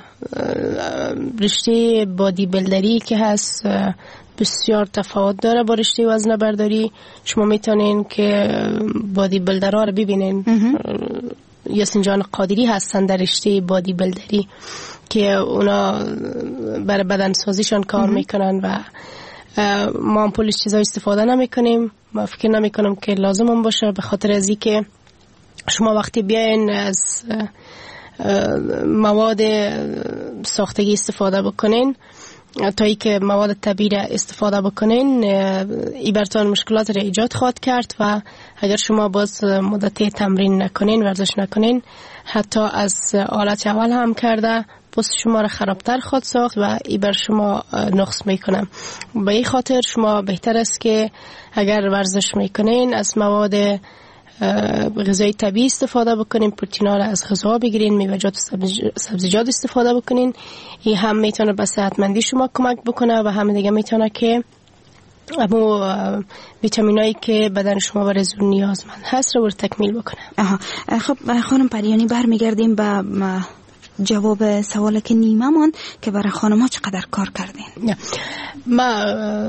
رشته بادی بلدری که هست بسیار تفاوت داره با رشته وزن برداری. شما میتونین که بادی بلدرها رو ببینین. یاسین جان قادری هستن در رشته بادی بلدری که اونا برای بدن سازیشان کار میکنن و ما هم پولش چیزای استفاده نمی کنیم. ما فکر نمی کنم که لازم هم باشه، به خاطر ازی که شما وقتی بیاین از مواد ساختگی استفاده بکنین تا ای که مواد طبیعی استفاده بکنین، ای براتون مشکلات را ایجاد خواهد کرد و اگر شما باز مدتی تمرین نکنین، ورزش نکنین، حتی از حالت اول هم کرده پوست شما را خرابتر خواهد ساخت و ای بر شما نقص میکنه. به این خاطر شما بهتر است که اگر ورزش میکنین از مواد غذای طبیعی استفاده بکنین، پروتئینا را از غذا بگیرین، میوه‌جات و سبزیجات استفاده بکنین. این هم میتونه به صحتمندی شما کمک بکنه و هم دیگه میتونه که امو ویتامینایی که بدن شما برای زور نیازمند هست رو تکمیل بکنه. آها. خب خانم پریانی برمیگردیم به جواب سوالی که نیمه من که برای خانم ها چقدر کار کردین. ما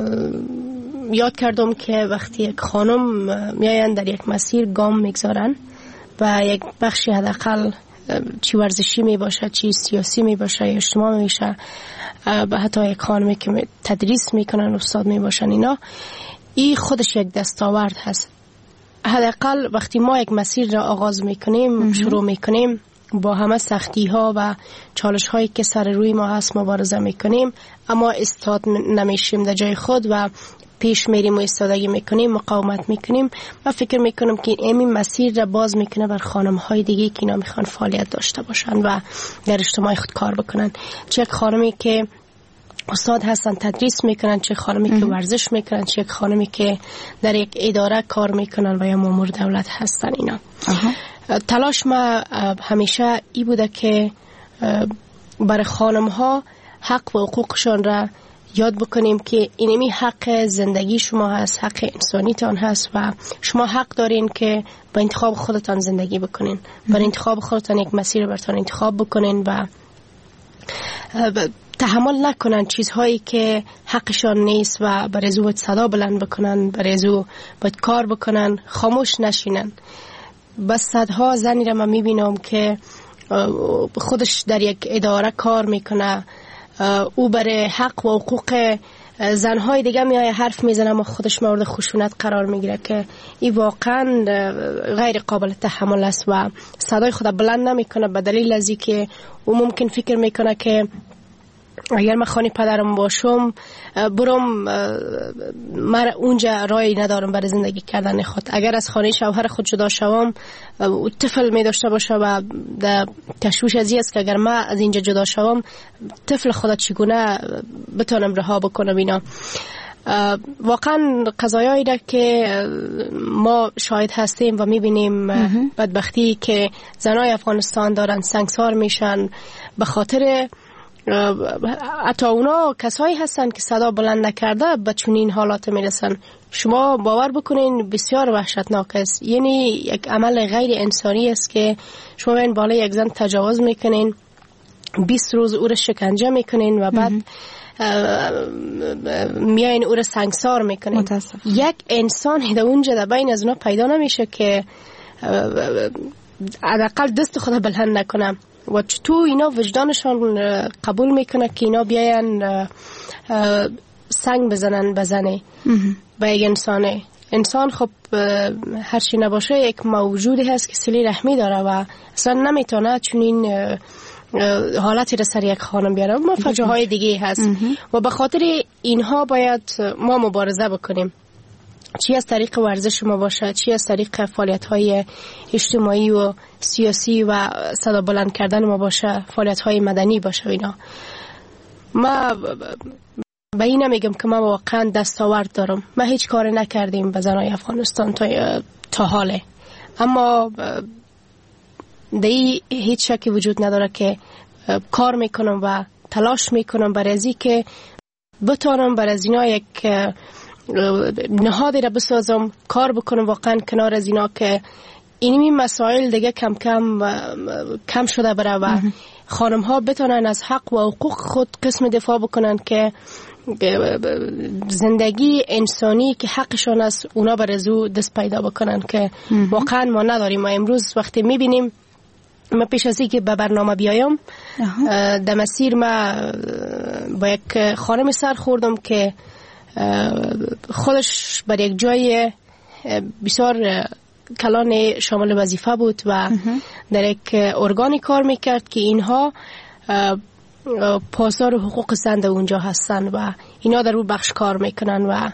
یاد کردم که وقتی یک خانم میاین در یک مسیر گام میگذارن و یک بخشی حداقل چی ورزشی می باشه، چی سیاسی می باشه یا اجتماعی می باشه، و حتی یک خانمی که تدریس میکنن، استاد می باشن، اینا این خودش یک دستاورد هست. حداقل وقتی ما یک مسیر را آغاز میکنیم، شروع میکنیم، با همه سختی ها و چالش هایی که سر روی ما هست مبارزه میکنیم، اما استاد نمیشیم در جای خود و پیش میریم و استادگی میکنیم، مقاومت میکنیم. و فکر میکنم که این مسیر را باز میکنه بر خانم های دیگه که اینا میخوان فعالیت داشته باشن و در اجتماع خود کار بکنن. چه یک خانمی که استاد هستن تدریس میکنن، چه خانمی که ورزش میکنن، چه یک خانمی که در یک اداره کار میکنن و یا مامور دولت هستن. اینا تلاش ما همیشه ای بوده که برای خانم ها حق و حقوقشان را یاد بکنیم که اینمی حق زندگی شما هست، حق انسانیتان هست و شما حق دارین که با انتخاب خودتان زندگی بکنین، با انتخاب خودتان یک مسیر برتان انتخاب بکنین و تحمل نکنن چیزهایی که حقشان نیست و برای زو صدا بلند بکنن، برای زو باید کار بکنن، خاموش نشینن. بس صدها زنی را من میبینم که خودش در یک اداره کار میکنه، او برای حق و حقوق زنهای دیگه میای حرف میزنه و خودش مورد خشونت قرار میگیره که این واقعا غیر قابل تحمل است و صدای خود بلند نمیکنه به دلیل ازی که او ممکن فکر میکنه که اگر من خانه پدرم باشم برم من اونجا رای ندارم برای زندگی کردن خود. اگر از خانه شوهر خود جدا شوم طفل می داشته باشه و در تشویش ازی است که اگر من از اینجا جدا شوم طفل خودت چگونه بتونم رها بکنم. اینا واقعا قضایایی را که ما شاهد هستیم و میبینیم بدبختی که زنای افغانستان دارن سنگسار میشن به خاطر حتی اونا کسایی هستن که صدا بلند نکرده به چنین حالات میرسن. شما باور بکنین بسیار وحشتناک است. یعنی یک عمل غیر انسانی است که شما این بالای یک زن تجاوز میکنین، بیست روز او را شکنجه میکنین و بعد میاین او را سنگسار میکنین. یک انسان در اونجا در بین از اونا پیدا نمیشه که حداقل دست خود بلند نکنه و تو اینا وجدانشان قبول میکنه که اینا بیاین سنگ بزنن بزنه به یک انسانه. انسان خب هرچی نباشه یک موجودی هست که صله رحمی داره و اصلا نمیتونه چون این حالتی را سر یک خانم بیاره. ما فجاهای دیگه هست و به خاطر اینها باید ما مبارزه بکنیم. چی از طریق ورزش ما باشه، چی از طریق فعالیت‌های اجتماعی و سیاسی و صدا بلند کردن ما باشه، فعالیت‌های مدنی باشه. اینا ما به این نمیگم که ما واقعا دستاورد دارم. ما هیچ کاری نکردیم به زنای افغانستان تا تا حاله، اما دی هیچ شکی وجود نداره که کار میکنم و تلاش میکنم برای ازی که بتانم برای از اینا یک نهادی را بسازم، کار بکنم واقعا کنار از اینا که اینمی مسائل دیگه کم کم کم شده بره و خانم ها بتانن از حق و حقوق خود قسم دفاع بکنن که زندگی انسانی که حقشان است اونا بر ازو دست پیدا بکنن که واقعا ما نداریم. ما امروز وقتی میبینیم، ما پیش از اینکه به برنامه بیایم در مسیر ما با یک خانم سر خوردم که خودش بر یک جای بسیار کلان شامل وظیفه بود و در یک ارگانی کار میکرد که اینها پاسدار حقوق زن اونجا هستن و اینا در اون بخش کار میکنن و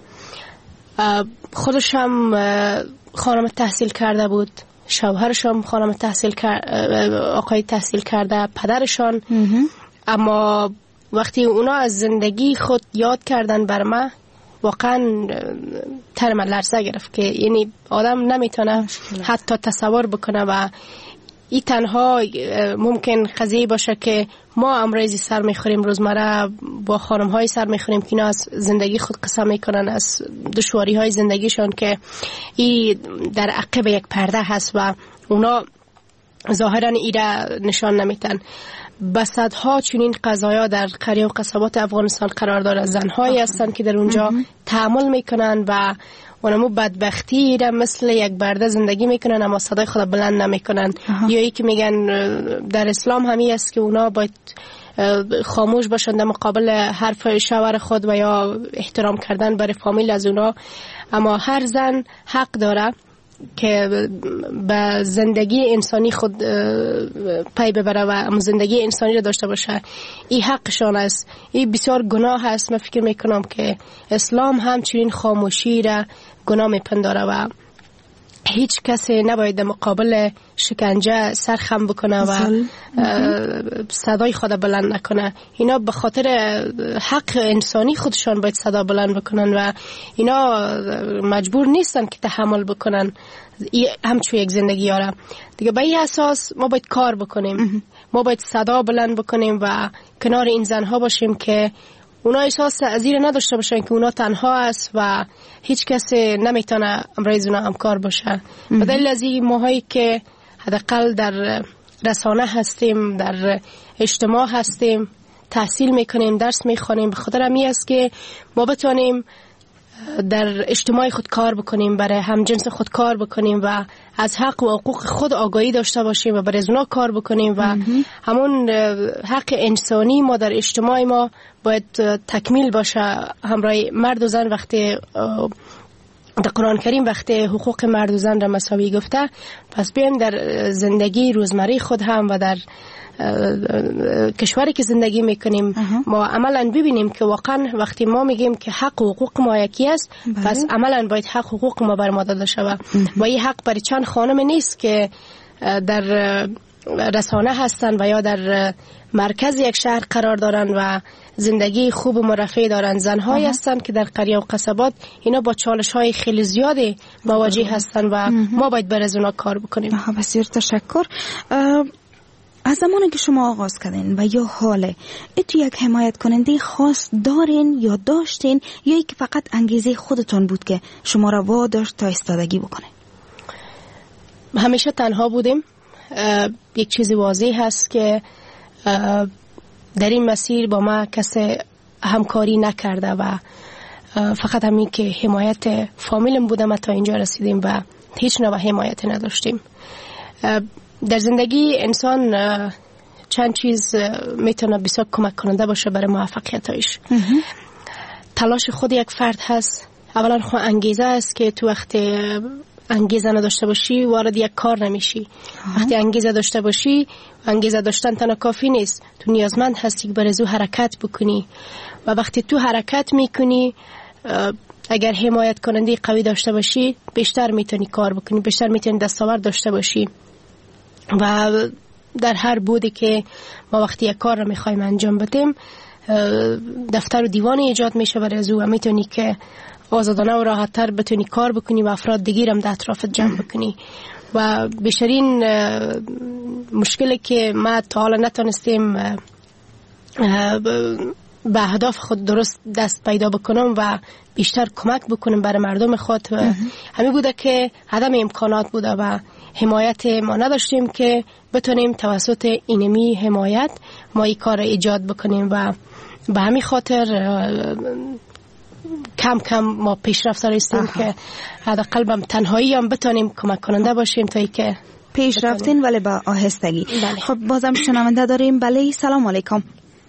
خودش هم خانم تحصیل کرده بود، شوهرش هم خانم تحصیل کرده، آقای تحصیل کرده، پدرشان. اما وقتی اونا از زندگی خود یاد کردن بر من، واقعا ترم لرزه گرفت که یعنی آدم نمیتونه حتی تصور بکنه و این تنها ممکن قضیه باشه که ما امروزی سر میخوریم، روزمره با خانم های سر میخوریم که اینا از زندگی خود قصه میکنن، از دشواری های زندگیشان که این در عقب یک پرده هست و اونا ظاهرا ایره نشان نمیتن. بسدها چنین قضایا در قریه و قصبات افغانستان قرار داره. زنهایی هستن که در اونجا تحمل میکنن و اونمو بدبختی را مثل یک برده زندگی میکنن اما صدای خود بلند نمیکنن. یا ای که میگن در اسلام همی است که اونا باید خاموش باشند در مقابل حرف شوهر خود و یا احترام کردن برای فامیل از اونا. اما هر زن حق داره که به زندگی انسانی خود پی ببره و زندگی انسانی را داشته باشه. این حقشان است. این بسیار گناه است. من فکر میکنم که اسلام همچنین خاموشی را گناه میپنداره و هیچ کسی نباید در مقابل شکنجه سرخم بکنه و صدای خود بلند نکنه. اینا به خاطر حق انسانی خودشان باید صدا بلند بکنن و اینا مجبور نیستن که تحمل بکنن همچون یک زندگی آره. دیگه به این اساس ما باید کار بکنیم، ما باید صدا بلند بکنیم و کنار این زنها باشیم که اونا احساس عزیره نداشته باشن که اونا تنها است و هیچ کسی نمیتونه امروز اونا همکار باشه. به دلیل از این ماهایی که حداقل در رسانه هستیم، در اجتماع هستیم، تحصیل میکنیم، درس میخوانیم، به خاطر همین است که ما بتونیم در اجتماع خود کار بکنیم، برای همجنس خود کار بکنیم و از حق و حقوق خود آگاهی داشته باشیم و برای اونا کار بکنیم و همون حق انسانی ما در اجتماع ما باید تکمیل باشه. همراه مرد و زن وقتی در قرآن کریم وقتی حقوق مرد و زن را مساوی گفته، پس بیایم در زندگی روزمره خود هم و در کشوری که زندگی میکنیم ما عملا ببینیم که واقعا وقتی ما میگیم که حق و حقوق ما یکی است، پس عملا باید حق و حقوق ما بر ما داده شود و این حق برای چند خانم نیست که در رسانه هستن و یا در مرکز یک شهر قرار دارن و زندگی خوب و مرفه دارن. زنهایی هستن که در قریه و قصبات اینا با چالش های خیلی زیادی مواجه هستن و ما باید بر از اونا کار بکنیم. بسیار تشکر. از زمانی که شما آغاز کردین و یا حاله اتو یک حمایت کننده خاص دارین یا داشتین یا یک فقط انگیزه خودتون بود که شما را واداشت تا ایستادگی بکنه؟ همیشه تنها بودیم. یک چیزی واضح هست که در این مسیر با ما کسی همکاری نکرده و فقط همین که حمایت فامیلم بودم تا اینجا رسیدیم و هیچ نوع حمایت نداشتیم. در زندگی انسان چند چیز میتونه بسیار کمک کننده باشه برای موفقیتش. تلاش خود یک فرد هست. اولا خود انگیزه است که تو وقت انگیزه نداشته باشی وارد یک کار نمیشی. وقتی انگیزه داشته باشی، انگیزه داشتن تنها کافی نیست، تو نیازمند هستی که برای زو حرکت بکنی و وقتی تو حرکت میکنی اگر حمایت کننده قوی داشته باشی بیشتر میتونی کار بکنی، بیشتر میتونی دستاورد داشته باشی. و در هر بودی که ما وقتی یک کار رو میخوایم انجام بدیم دفتر و دیوانی ایجاد میشه برای از او و میتونی که آزادانه و راحت تر بتونی کار بکنی و افراد دیگر هم در اطرافت جمع بکنی. و بیشترین مشکلی که ما تا حالا نتونستیم به اهداف خود درست دست پیدا بکنم و بیشتر کمک بکنم برای مردم خود همین بوده که عدم امکانات بوده و حمایت ما نداشتیم که بتونیم توسط اینمی حمایت ما این کار ایجاد بکنیم و به همین خاطر کم کم ما پیشرفت داشتیم که حداقل به تنهایی هم بتونیم کمک کننده باشیم تا اینکه پیش رفتین ولی با آهستگی. بله. خب بازم شنونده داریم. بله سلام علیکم.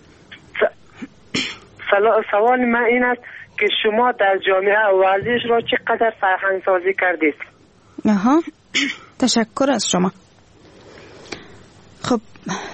سوال من این است که شما در جامعه ورزش را چقدر فرهنگ سازی کردید؟ آها تشکر از شما. خب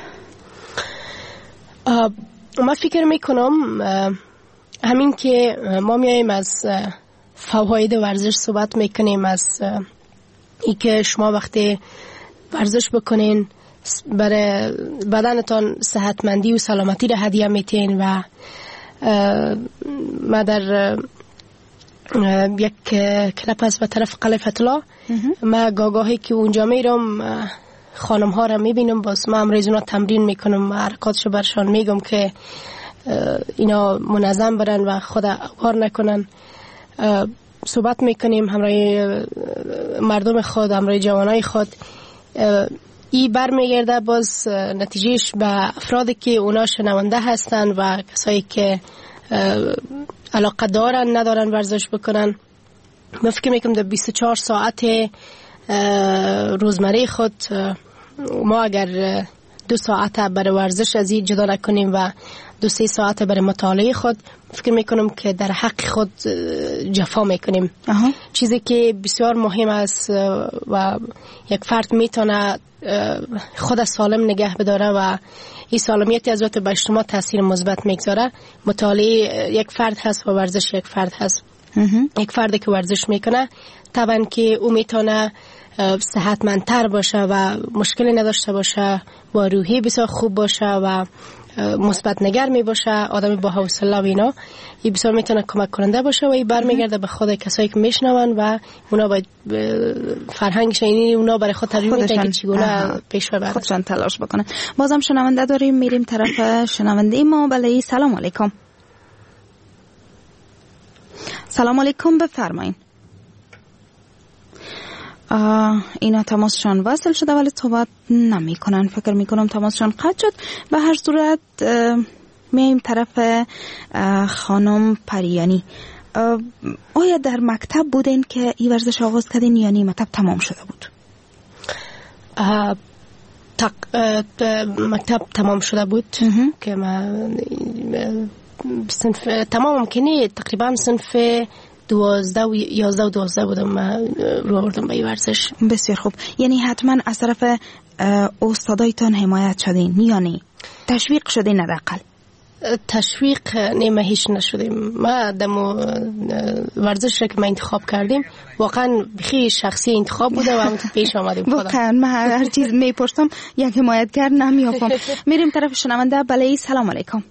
ما فکر میکنم همین که ما میاییم از فواید ورزش صحبت میکنیم، از ای که شما وقتی ورزش بکنین برای بدنتان صحتمندی و سلامتی را هدیه میتین و ما در یک کلپ هست به طرف قلعه فتح ما گاگاهی که اونجا میرم خانم ها را میبینم، باز ما امروز اونا تمرین میکنم و حرکاتشو برشان میگم که اینا منظم برن و خود اوار نکنن. صحبت میکنیم همراه مردم خود، همراه جوانای خود. ای بر میگرده باز نتیجهش به افرادی که اونا شنونده هستن و کسایی که علاقه دارن ندارن ورزش بکنن. من فکر میکنم در بیست و چهار ساعت روزمره خود ما اگر دو ساعت برای ورزش از این جدا نکنیم و دو سه ساعت برای مطالعه خود، فکر میکنم که در حق خود جفا میکنیم. آها. چیزی که بسیار مهم است و یک فرد میتونه خود سالم نگه بداره و این سالمیتی از وقت به اجتماع تاثیر مثبت میگذاره. مطالعه یک فرد هست و ورزش یک فرد هست. یک فردی که ورزش میکنه طبعا که او میتونه صحتمندتر باشه و مشکلی نداشته باشه، با روحی بسیار خوب باشه و مثبت نگر می باشه، آدمی با حوصله و اینا. این بسیار میتونه کمک کننده باشه و این برمیگرده به خود کسایی که میشنون و اونا باید فرهنگش اینی اونا برای خود ترجمه میدن که چگونه پیش ببرن، خودشان تلاش بکنن. بازم شنونده داریم، میریم طرف شنونده ما. بله سلام علیکم. سلام علیکم، بفرمایید. اینا تماسشان وصل شده ولی صحبت نمی کنن. فکر می کنم تماسشان قطع شد. به هر صورت میایم طرف خانم پریانی. آیا در مکتب بودین که این ورزش آغاز کردین یا نه مکتب تمام شده بود؟ تق... مکتب تمام شده بود که ما صنف تمام کنی تقریبا صنف دوازده و یازده و دوازده بودم رو آوردم به این ورزش. بسیار خوب. یعنی حتما از طرف استادایتان حمایت شدین یا نه؟ تشویق شدین حداقل؟ تشویق نه، هیچ نشدیم. ما دمو ورزش را که ما انتخاب کردیم واقعا بخی شخصی انتخاب بوده و همون پیش آمدیم. واقعا من هر چیز میپرسم یک حمایتگر نمیافم. میریم طرف شنونده. بله سلام علیکم.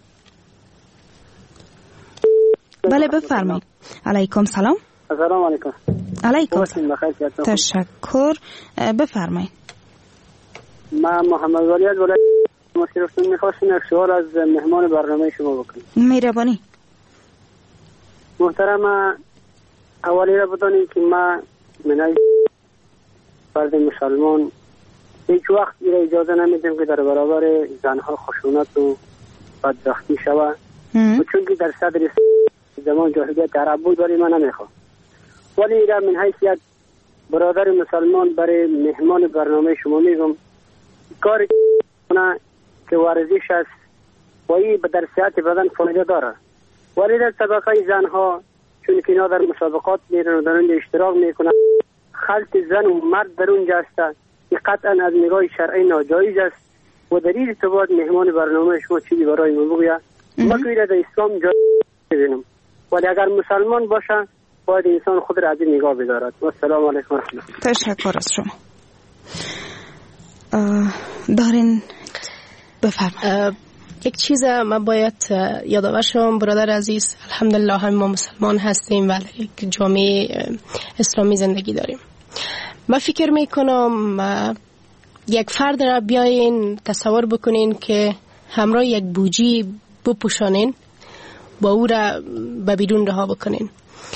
بله بفرمایید. علیکم سلام. سلام علیکم. علیکم سلام. تشکر. بفرمایید. من محمد ولی از ولایت مشرفتون میخواستم یک سوال از مهمان برنامه شما بکنم. مهربانی. محترم، اولی را بدانید که من من فرد مسلمان هیچ وقت ایره اجازه نمیدم که در برابر زنها خشونت و بدبختی شود، چون که در صدر زمان جاهلیت عرب بود ولی من نمیخوام. ولی ایره من حیثیت برادر مسلمان برای مهمان برنامه شما میگم کاری کنه که ورزش است و این در صحت بدن فایده داره. ولی در طبقه زنها چون که اینا در مسابقات میرن و در اونجا اشتراک میکنن، خلط زن و مرد در اونجا است که قطعا از نگاه شرعی ناجایز است و در این ارتباط مهمان برنامه شما چیزی برای ما بگوید. ما که در اسلام جایز ببینم، ولی اگر مسلمان باشه باید انسان خود را از این نگاه بدارد. و السلام علیکم و رحمت الله. تشکر از شما. دارین بفرمایید. یک چیز من باید یادآور شم برادر عزیز، الحمدلله هم ما مسلمان هستیم و یک جامعه اسلامی زندگی داریم. من فکر میکنم یک فرد را بیاین تصور بکنین که همراه یک بوجی بپوشانین با او را به بیرون رها بکنین،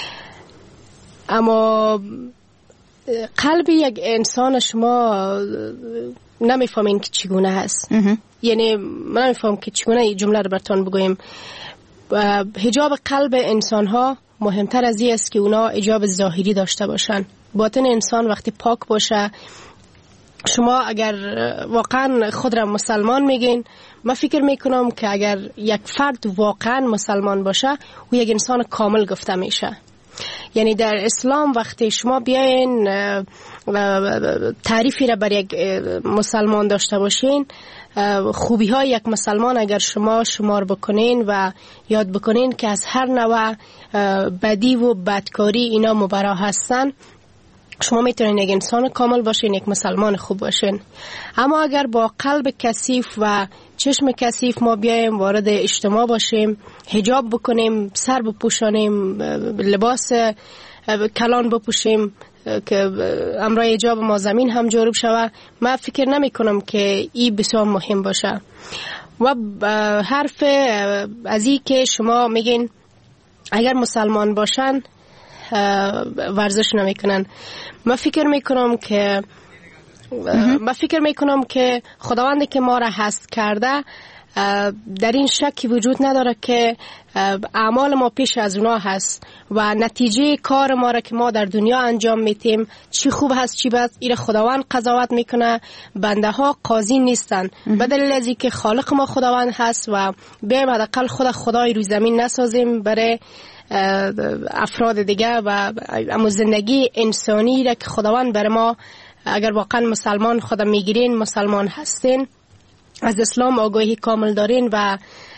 اما قلب یک انسان شما نمیفهمین که چگونه هست. یعنی من نمیفهم که چگونه این جمله رو براتون بگویم. حجاب قلب انسان ها مهمتر از این است که اونا حجاب ظاهری داشته باشن. باطن انسان وقتی پاک باشه، شما اگر واقعا خود را مسلمان میگین، من فکر میکنم که اگر یک فرد واقعا مسلمان باشه او یک انسان کامل گفته میشه. یعنی در اسلام وقتی شما بیاین تعریفی را بر یک مسلمان داشته باشین، خوبی های یک مسلمان اگر شما شمار بکنین و یاد بکنین که از هر نوع بدی و بدکاری اینا مبرا هستن، شما میتونین یک انسان کامل باشین، یک مسلمان خوب باشین. اما اگر با قلب کثیف و چشم کثیف ما بیایم وارد اجتماع باشیم، حجاب بکنیم، سر بپوشانیم، لباس کلان بپوشیم که امرای حجاب ما زمین هم جارب شوه، من فکر نمی کنم که این بسیار مهم باشه. و حرف از این که شما میگین اگر مسلمان باشن ورزش نمیکنن، من فکر میکنم که من فکر میکنم که خداوندی که ما را هست کرده در این شکی وجود نداره که اعمال ما پیش از اونا هست و نتیجه کار ما را که ما در دنیا انجام میتیم چی خوب هست چی بد، این خداوند قضاوت میکنه. بنده ها قاضی نیستن، به دلیل از اینکه خالق ما خداوند هست و بیایم حداقل خود خدای روی زمین نسازیم برای افراد دیگه و اما زندگی انسانی را که خداوند بر ما، اگر واقعا مسلمان خدا میگیرین، مسلمان هستین، از اسلام آگاهی کامل دارین و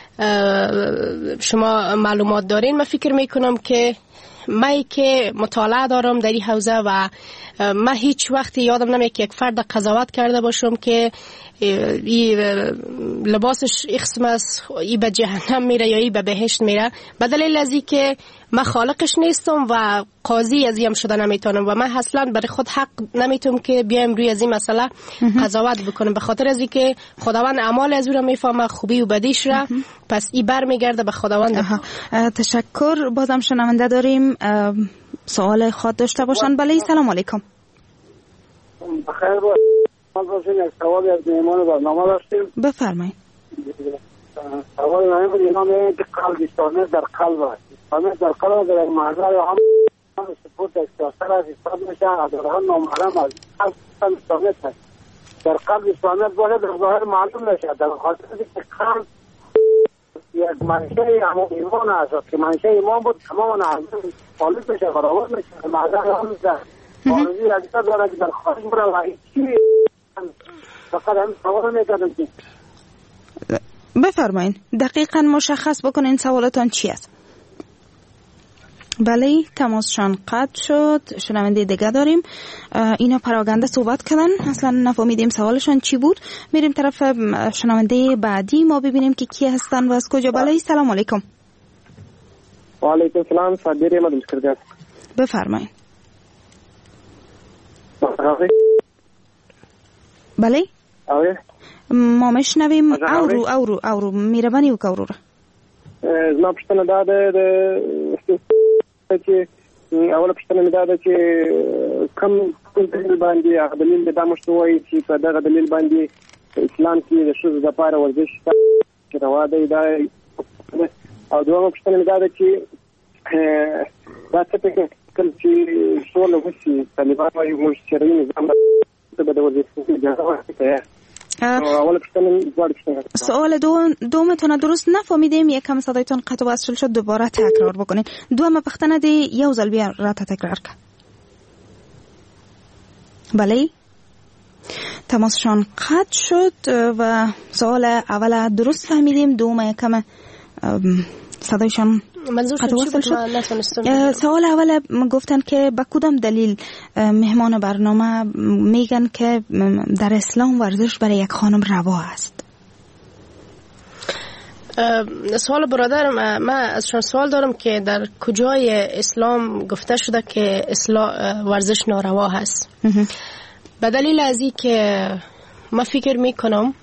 شما معلومات دارین، من فکر میکنم که من که مطالعه دارم در این حوزه و من هیچ وقتی یادم نمیاد که یک فرد قضاوت کرده باشم که ای لباسش اخسم است، ای به جهنم میره یا ای به بهشت میره، به دلیل از اینکه من خالقش نیستم و قاضی از این شده نمیتونم و من اصلا برای خود حق نمیتونم که بیایم روی از این مسئله قضاوت بکنم، به خاطر از اینکه خداوند اعمال از او را میفهمه، خوبی و بدیش را، پس این برمیگرده به خداوند. تشکر. بازم شنونده داریم سوال خود داشته باشن. بله، سلام علیکم. بخیر با ما باشین. یک سوالی از میهمان برنامه داشتیم. بفرمایید. سوال من بود اینا میگن که قلب استانه در قلب است. استانه در قلب در محضر هم سپورت اکسیاستر از استاد میشه، از رهان نامحرم از قلب استانه هست. در قلب استانه باشه در ظاهر معلوم نشه، در خاطر که قلب یک منشه همون ایمان است که منشه ایمان بود تمام نهزم خالص میشه، برابر میشه، محضر هم میشه. آرزی رجیتا داره که در خارج برای و ایچی فقط هم سوال میکردم که بفرمایین دقیقا مشخص بکنین سوالتان چی است. بله، تماسشان قطع شد. شنونده دیگه داریم، اینا پراگنده صحبت کردن، اصلا نفهمیدیم سوالشان چی بود. میریم طرف شنونده بعدی، ما ببینیم که کی هستن و از کجا. بله، سلام علیکم. و علیکم السلام. صادری احمد مشکردی است. بفرمایین. بله آره ما مشنویم. اورو اورو اورو میربانی و کورو را زما پښتنه دا ده چې اوله پښتنه مې دا ده چې کوم کوم دلیل باندې هغه دلیل دا مشته وایي چې په دغه دلیل باندې اسلام کې د ښځو لپاره ورزش چې روا دی دا او دویمه پښتنه مې دا ده چې دا څه پکې کله چې سوله وشي طالبان وایي موږ شرعي نظام ته به د ورزش اجازه ورکړي. سوال دو دومتون درست نفهمیدیم، یکم صدایتون قطع و وصل شد، دوباره تکرار بکنین. دوم پختنه دی یو ځل بیا راته تکرار کړه. بله تماسشان قطع شد و سوال اول درست فهمیدیم، دوم یکم صدایشان منظور شد چی بود؟ نتونستم. سوال اول گفتن که با کدام دلیل مهمان برنامه میگن که در اسلام ورزش برای یک خانم روا است؟ سوال برادرم، من از شما سوال دارم که در کجای اسلام گفته شده که اسلام ورزش ناروا هست؟ به دلیل از این که من فکر میکنم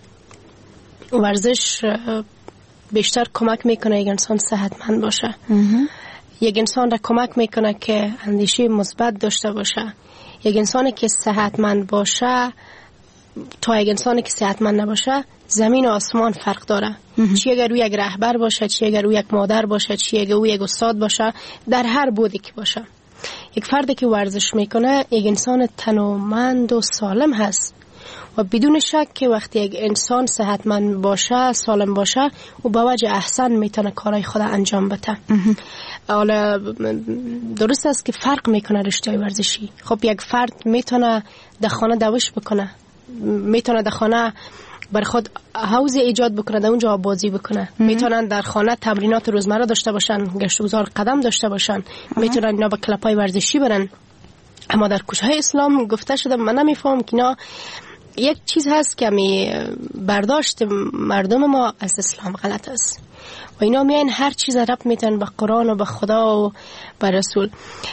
ورزش بیشتر کمک میکنه یک انسان صحتمند باشه. یک انسان را کمک میکنه که اندیشه مثبت داشته باشه. یک انسانی که صحتمند باشه تا یک انسانی که صحتمند نباشه زمین و آسمان فرق داره. چی اگر او یک رهبر باشه، چی اگر او یک مادر باشه، چی اگر او یک استاد باشه، در هر بودی که باشه، یک فردی که ورزش میکنه یک انسان تنومند و سالم هست و بدون شک که وقتی یک انسان صحتمند باشه، سالم باشه، او با وجه احسن میتونه کارهای خود انجام بده. حالا درست است که فرق میکنه رشته ورزشی. خب یک فرد میتونه در خانه دوش بکنه، میتونه در خانه بر خود حوض ایجاد بکنه، در اونجا بازی بکنه. میتونن در خانه تمرینات روزمره داشته باشن، گشت و گذار قدم داشته باشن، میتونن اینا به کلپای ورزشی برن. اما در کوچه‌های اسلام گفته شده، من نمیفهم که اینا یک چیز هست که می برداشت مردم ما از اسلام غلط است و اینا میان هر چیز ربط میتن به قرآن و به خدا و به رسول.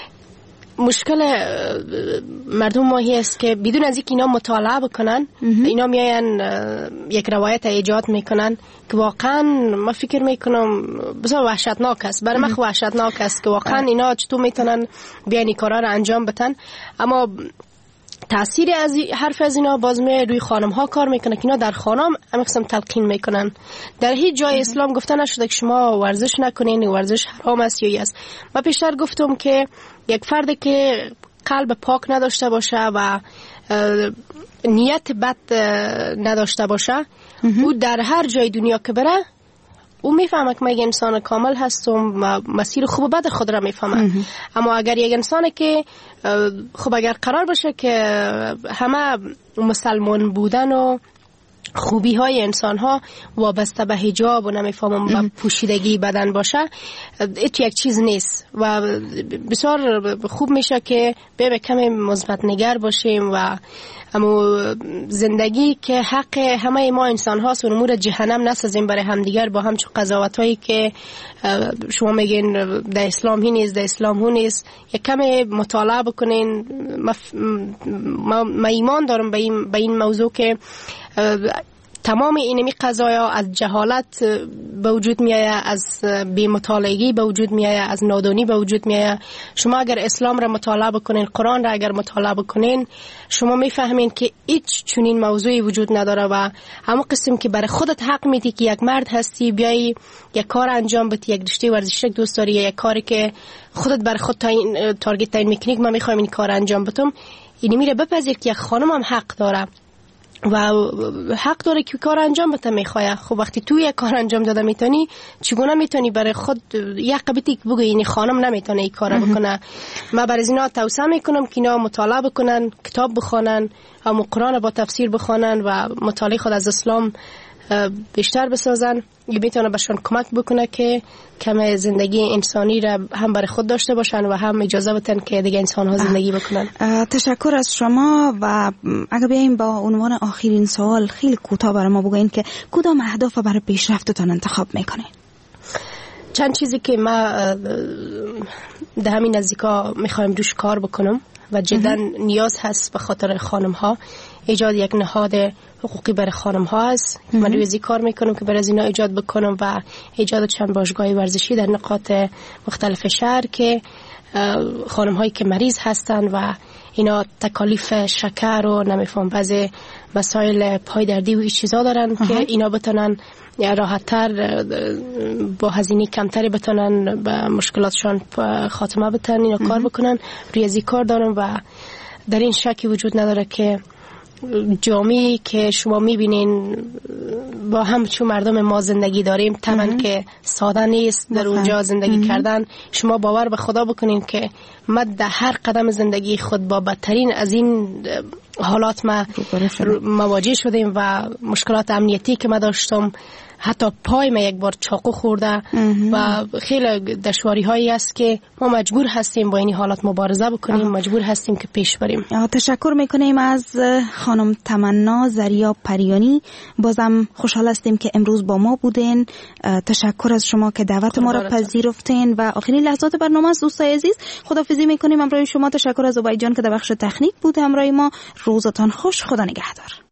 مشکل مردم ما هی است که بدون از اینکه اینا مطالعه بکنن، اینا میاین یک روایت ایجاد میکنن که واقعا ما فکر میکنم بسیار وحشتناک است. برای من وحشتناک است که واقعا اینا چطور میتونن بیان کارا رو انجام بدن. اما تأثیر از حرف از اینا باز می روی خانم ها کار میکنه که اینا در خانه هم قسم تلقین میکنن. در هیچ جای اسلام گفته نشده که شما ورزش نکنین، ورزش حرام است یا است. من پیشتر گفتم که یک فرد که قلب پاک نداشته باشه و نیت بد نداشته باشه، او در هر جای دنیا که بره او میفهمه که من یک انسان کامل هستم و مسیر خوب و بد خود را میفهمه. اما اگر یک انسان که خب اگر قرار باشه که همه مسلمان بودن و خوبی های انسان ها وابسته به حجاب و نمیفهمم به پوشیدگی بدن باشه، ایت یک چیز نیست و بسیار خوب میشه که به کمی مثبت نگر باشیم و اما زندگی که حق همه ما انسان هاست و امور جهنم نسازیم برای همدیگر با همچون قضاوت هایی که شما میگین در اسلام هی نیست، در اسلام هو نیست. یک کمی مطالعه بکنین. ما, ما ایمان دارم به این, به این موضوع که تمام اینمی قضایا از جهالت به وجود میایه، از بی‌مطالعگی به وجود میایه، از نادانی به وجود میایه. شما اگر اسلام را مطالعه بکنین، قرآن را اگر مطالعه بکنین، شما میفهمین که هیچ چنین موضوعی وجود نداره و همون قسم که برای خودت حق میدی که یک مرد هستی بیایی یک کار انجام بدی، یک رشته ورزشی دوست داری، یک کاری که خودت برای خود تاین تارگت تعیین میکنی که من میخوام این کار انجام بدم، اینی میره بپذیر که یک خانم هم حق داره و حق داره که کار انجام بده میخواه. خب وقتی تو یک کار انجام داده میتونی، چگونه میتونی برای خود یک قبیتی بگو این خانم نمیتونه این کار بکنه؟ من برای اینا توصیه میکنم که اینا مطالعه بکنن، کتاب بخونن، هم قرآن با تفسیر بخونن و مطالعه خود از اسلام بیشتر بسازن. این میتونه بهشون کمک بکنه که کم زندگی انسانی را هم برای خود داشته باشن و هم اجازه بدن که دیگه انسان ها زندگی بکنن. تشکر از شما. و اگر بیاییم با عنوان آخرین سوال خیلی کوتاه برای ما بگوین که کدام اهداف برای پیشرفتتان انتخاب میکنین؟ چند چیزی که ما در همین نزدیکا میخوایم روش کار بکنم و جدا نیاز هست به خاطر خانم ها. ایجاد یک نهاد حقوقی برای خانم ها هست. من روی کار میکنم که برای اینا ایجاد بکنم و ایجاد چند باشگاه ورزشی در نقاط مختلف شهر که خانم هایی که مریض هستن و اینا تکالیف شکر و نمیفهم بعضی مسائل پایدردی و این چیزا دارن که اینا بتونن راحت تر با هزینه کمتری بتونن به مشکلاتشان خاتمه بتن اینا کار بکنن. روی کار دارم و در این شکی وجود نداره که جامعه‌ای که شما میبینین با همچون مردم ما زندگی داریم طبعا که ساده نیست در اونجا زندگی کردن. شما باور به خدا بکنین که ما در هر قدم زندگی خود با بدترین از این حالات ما مواجه شدیم و مشکلات امنیتی که ما داشتم حتی پای ما یک بار چاقو خورده و خیلی دشواری هایی است که ما مجبور هستیم با این حالات مبارزه بکنیم. آه. مجبور هستیم که پیش بریم. تشکر میکنیم از خانم تمنا زریا پریانی. بازم خوشحال هستیم که امروز با ما بودین. تشکر از شما که دعوت ما را پذیرفتین و آخرین لحظات برنامه است. دوستای عزیز خداحافظی میکنیم همراه شما. تشکر از عبید جان که در بخش تکنیک بود همراه ما. روزتان خوش. خدا نگهدار.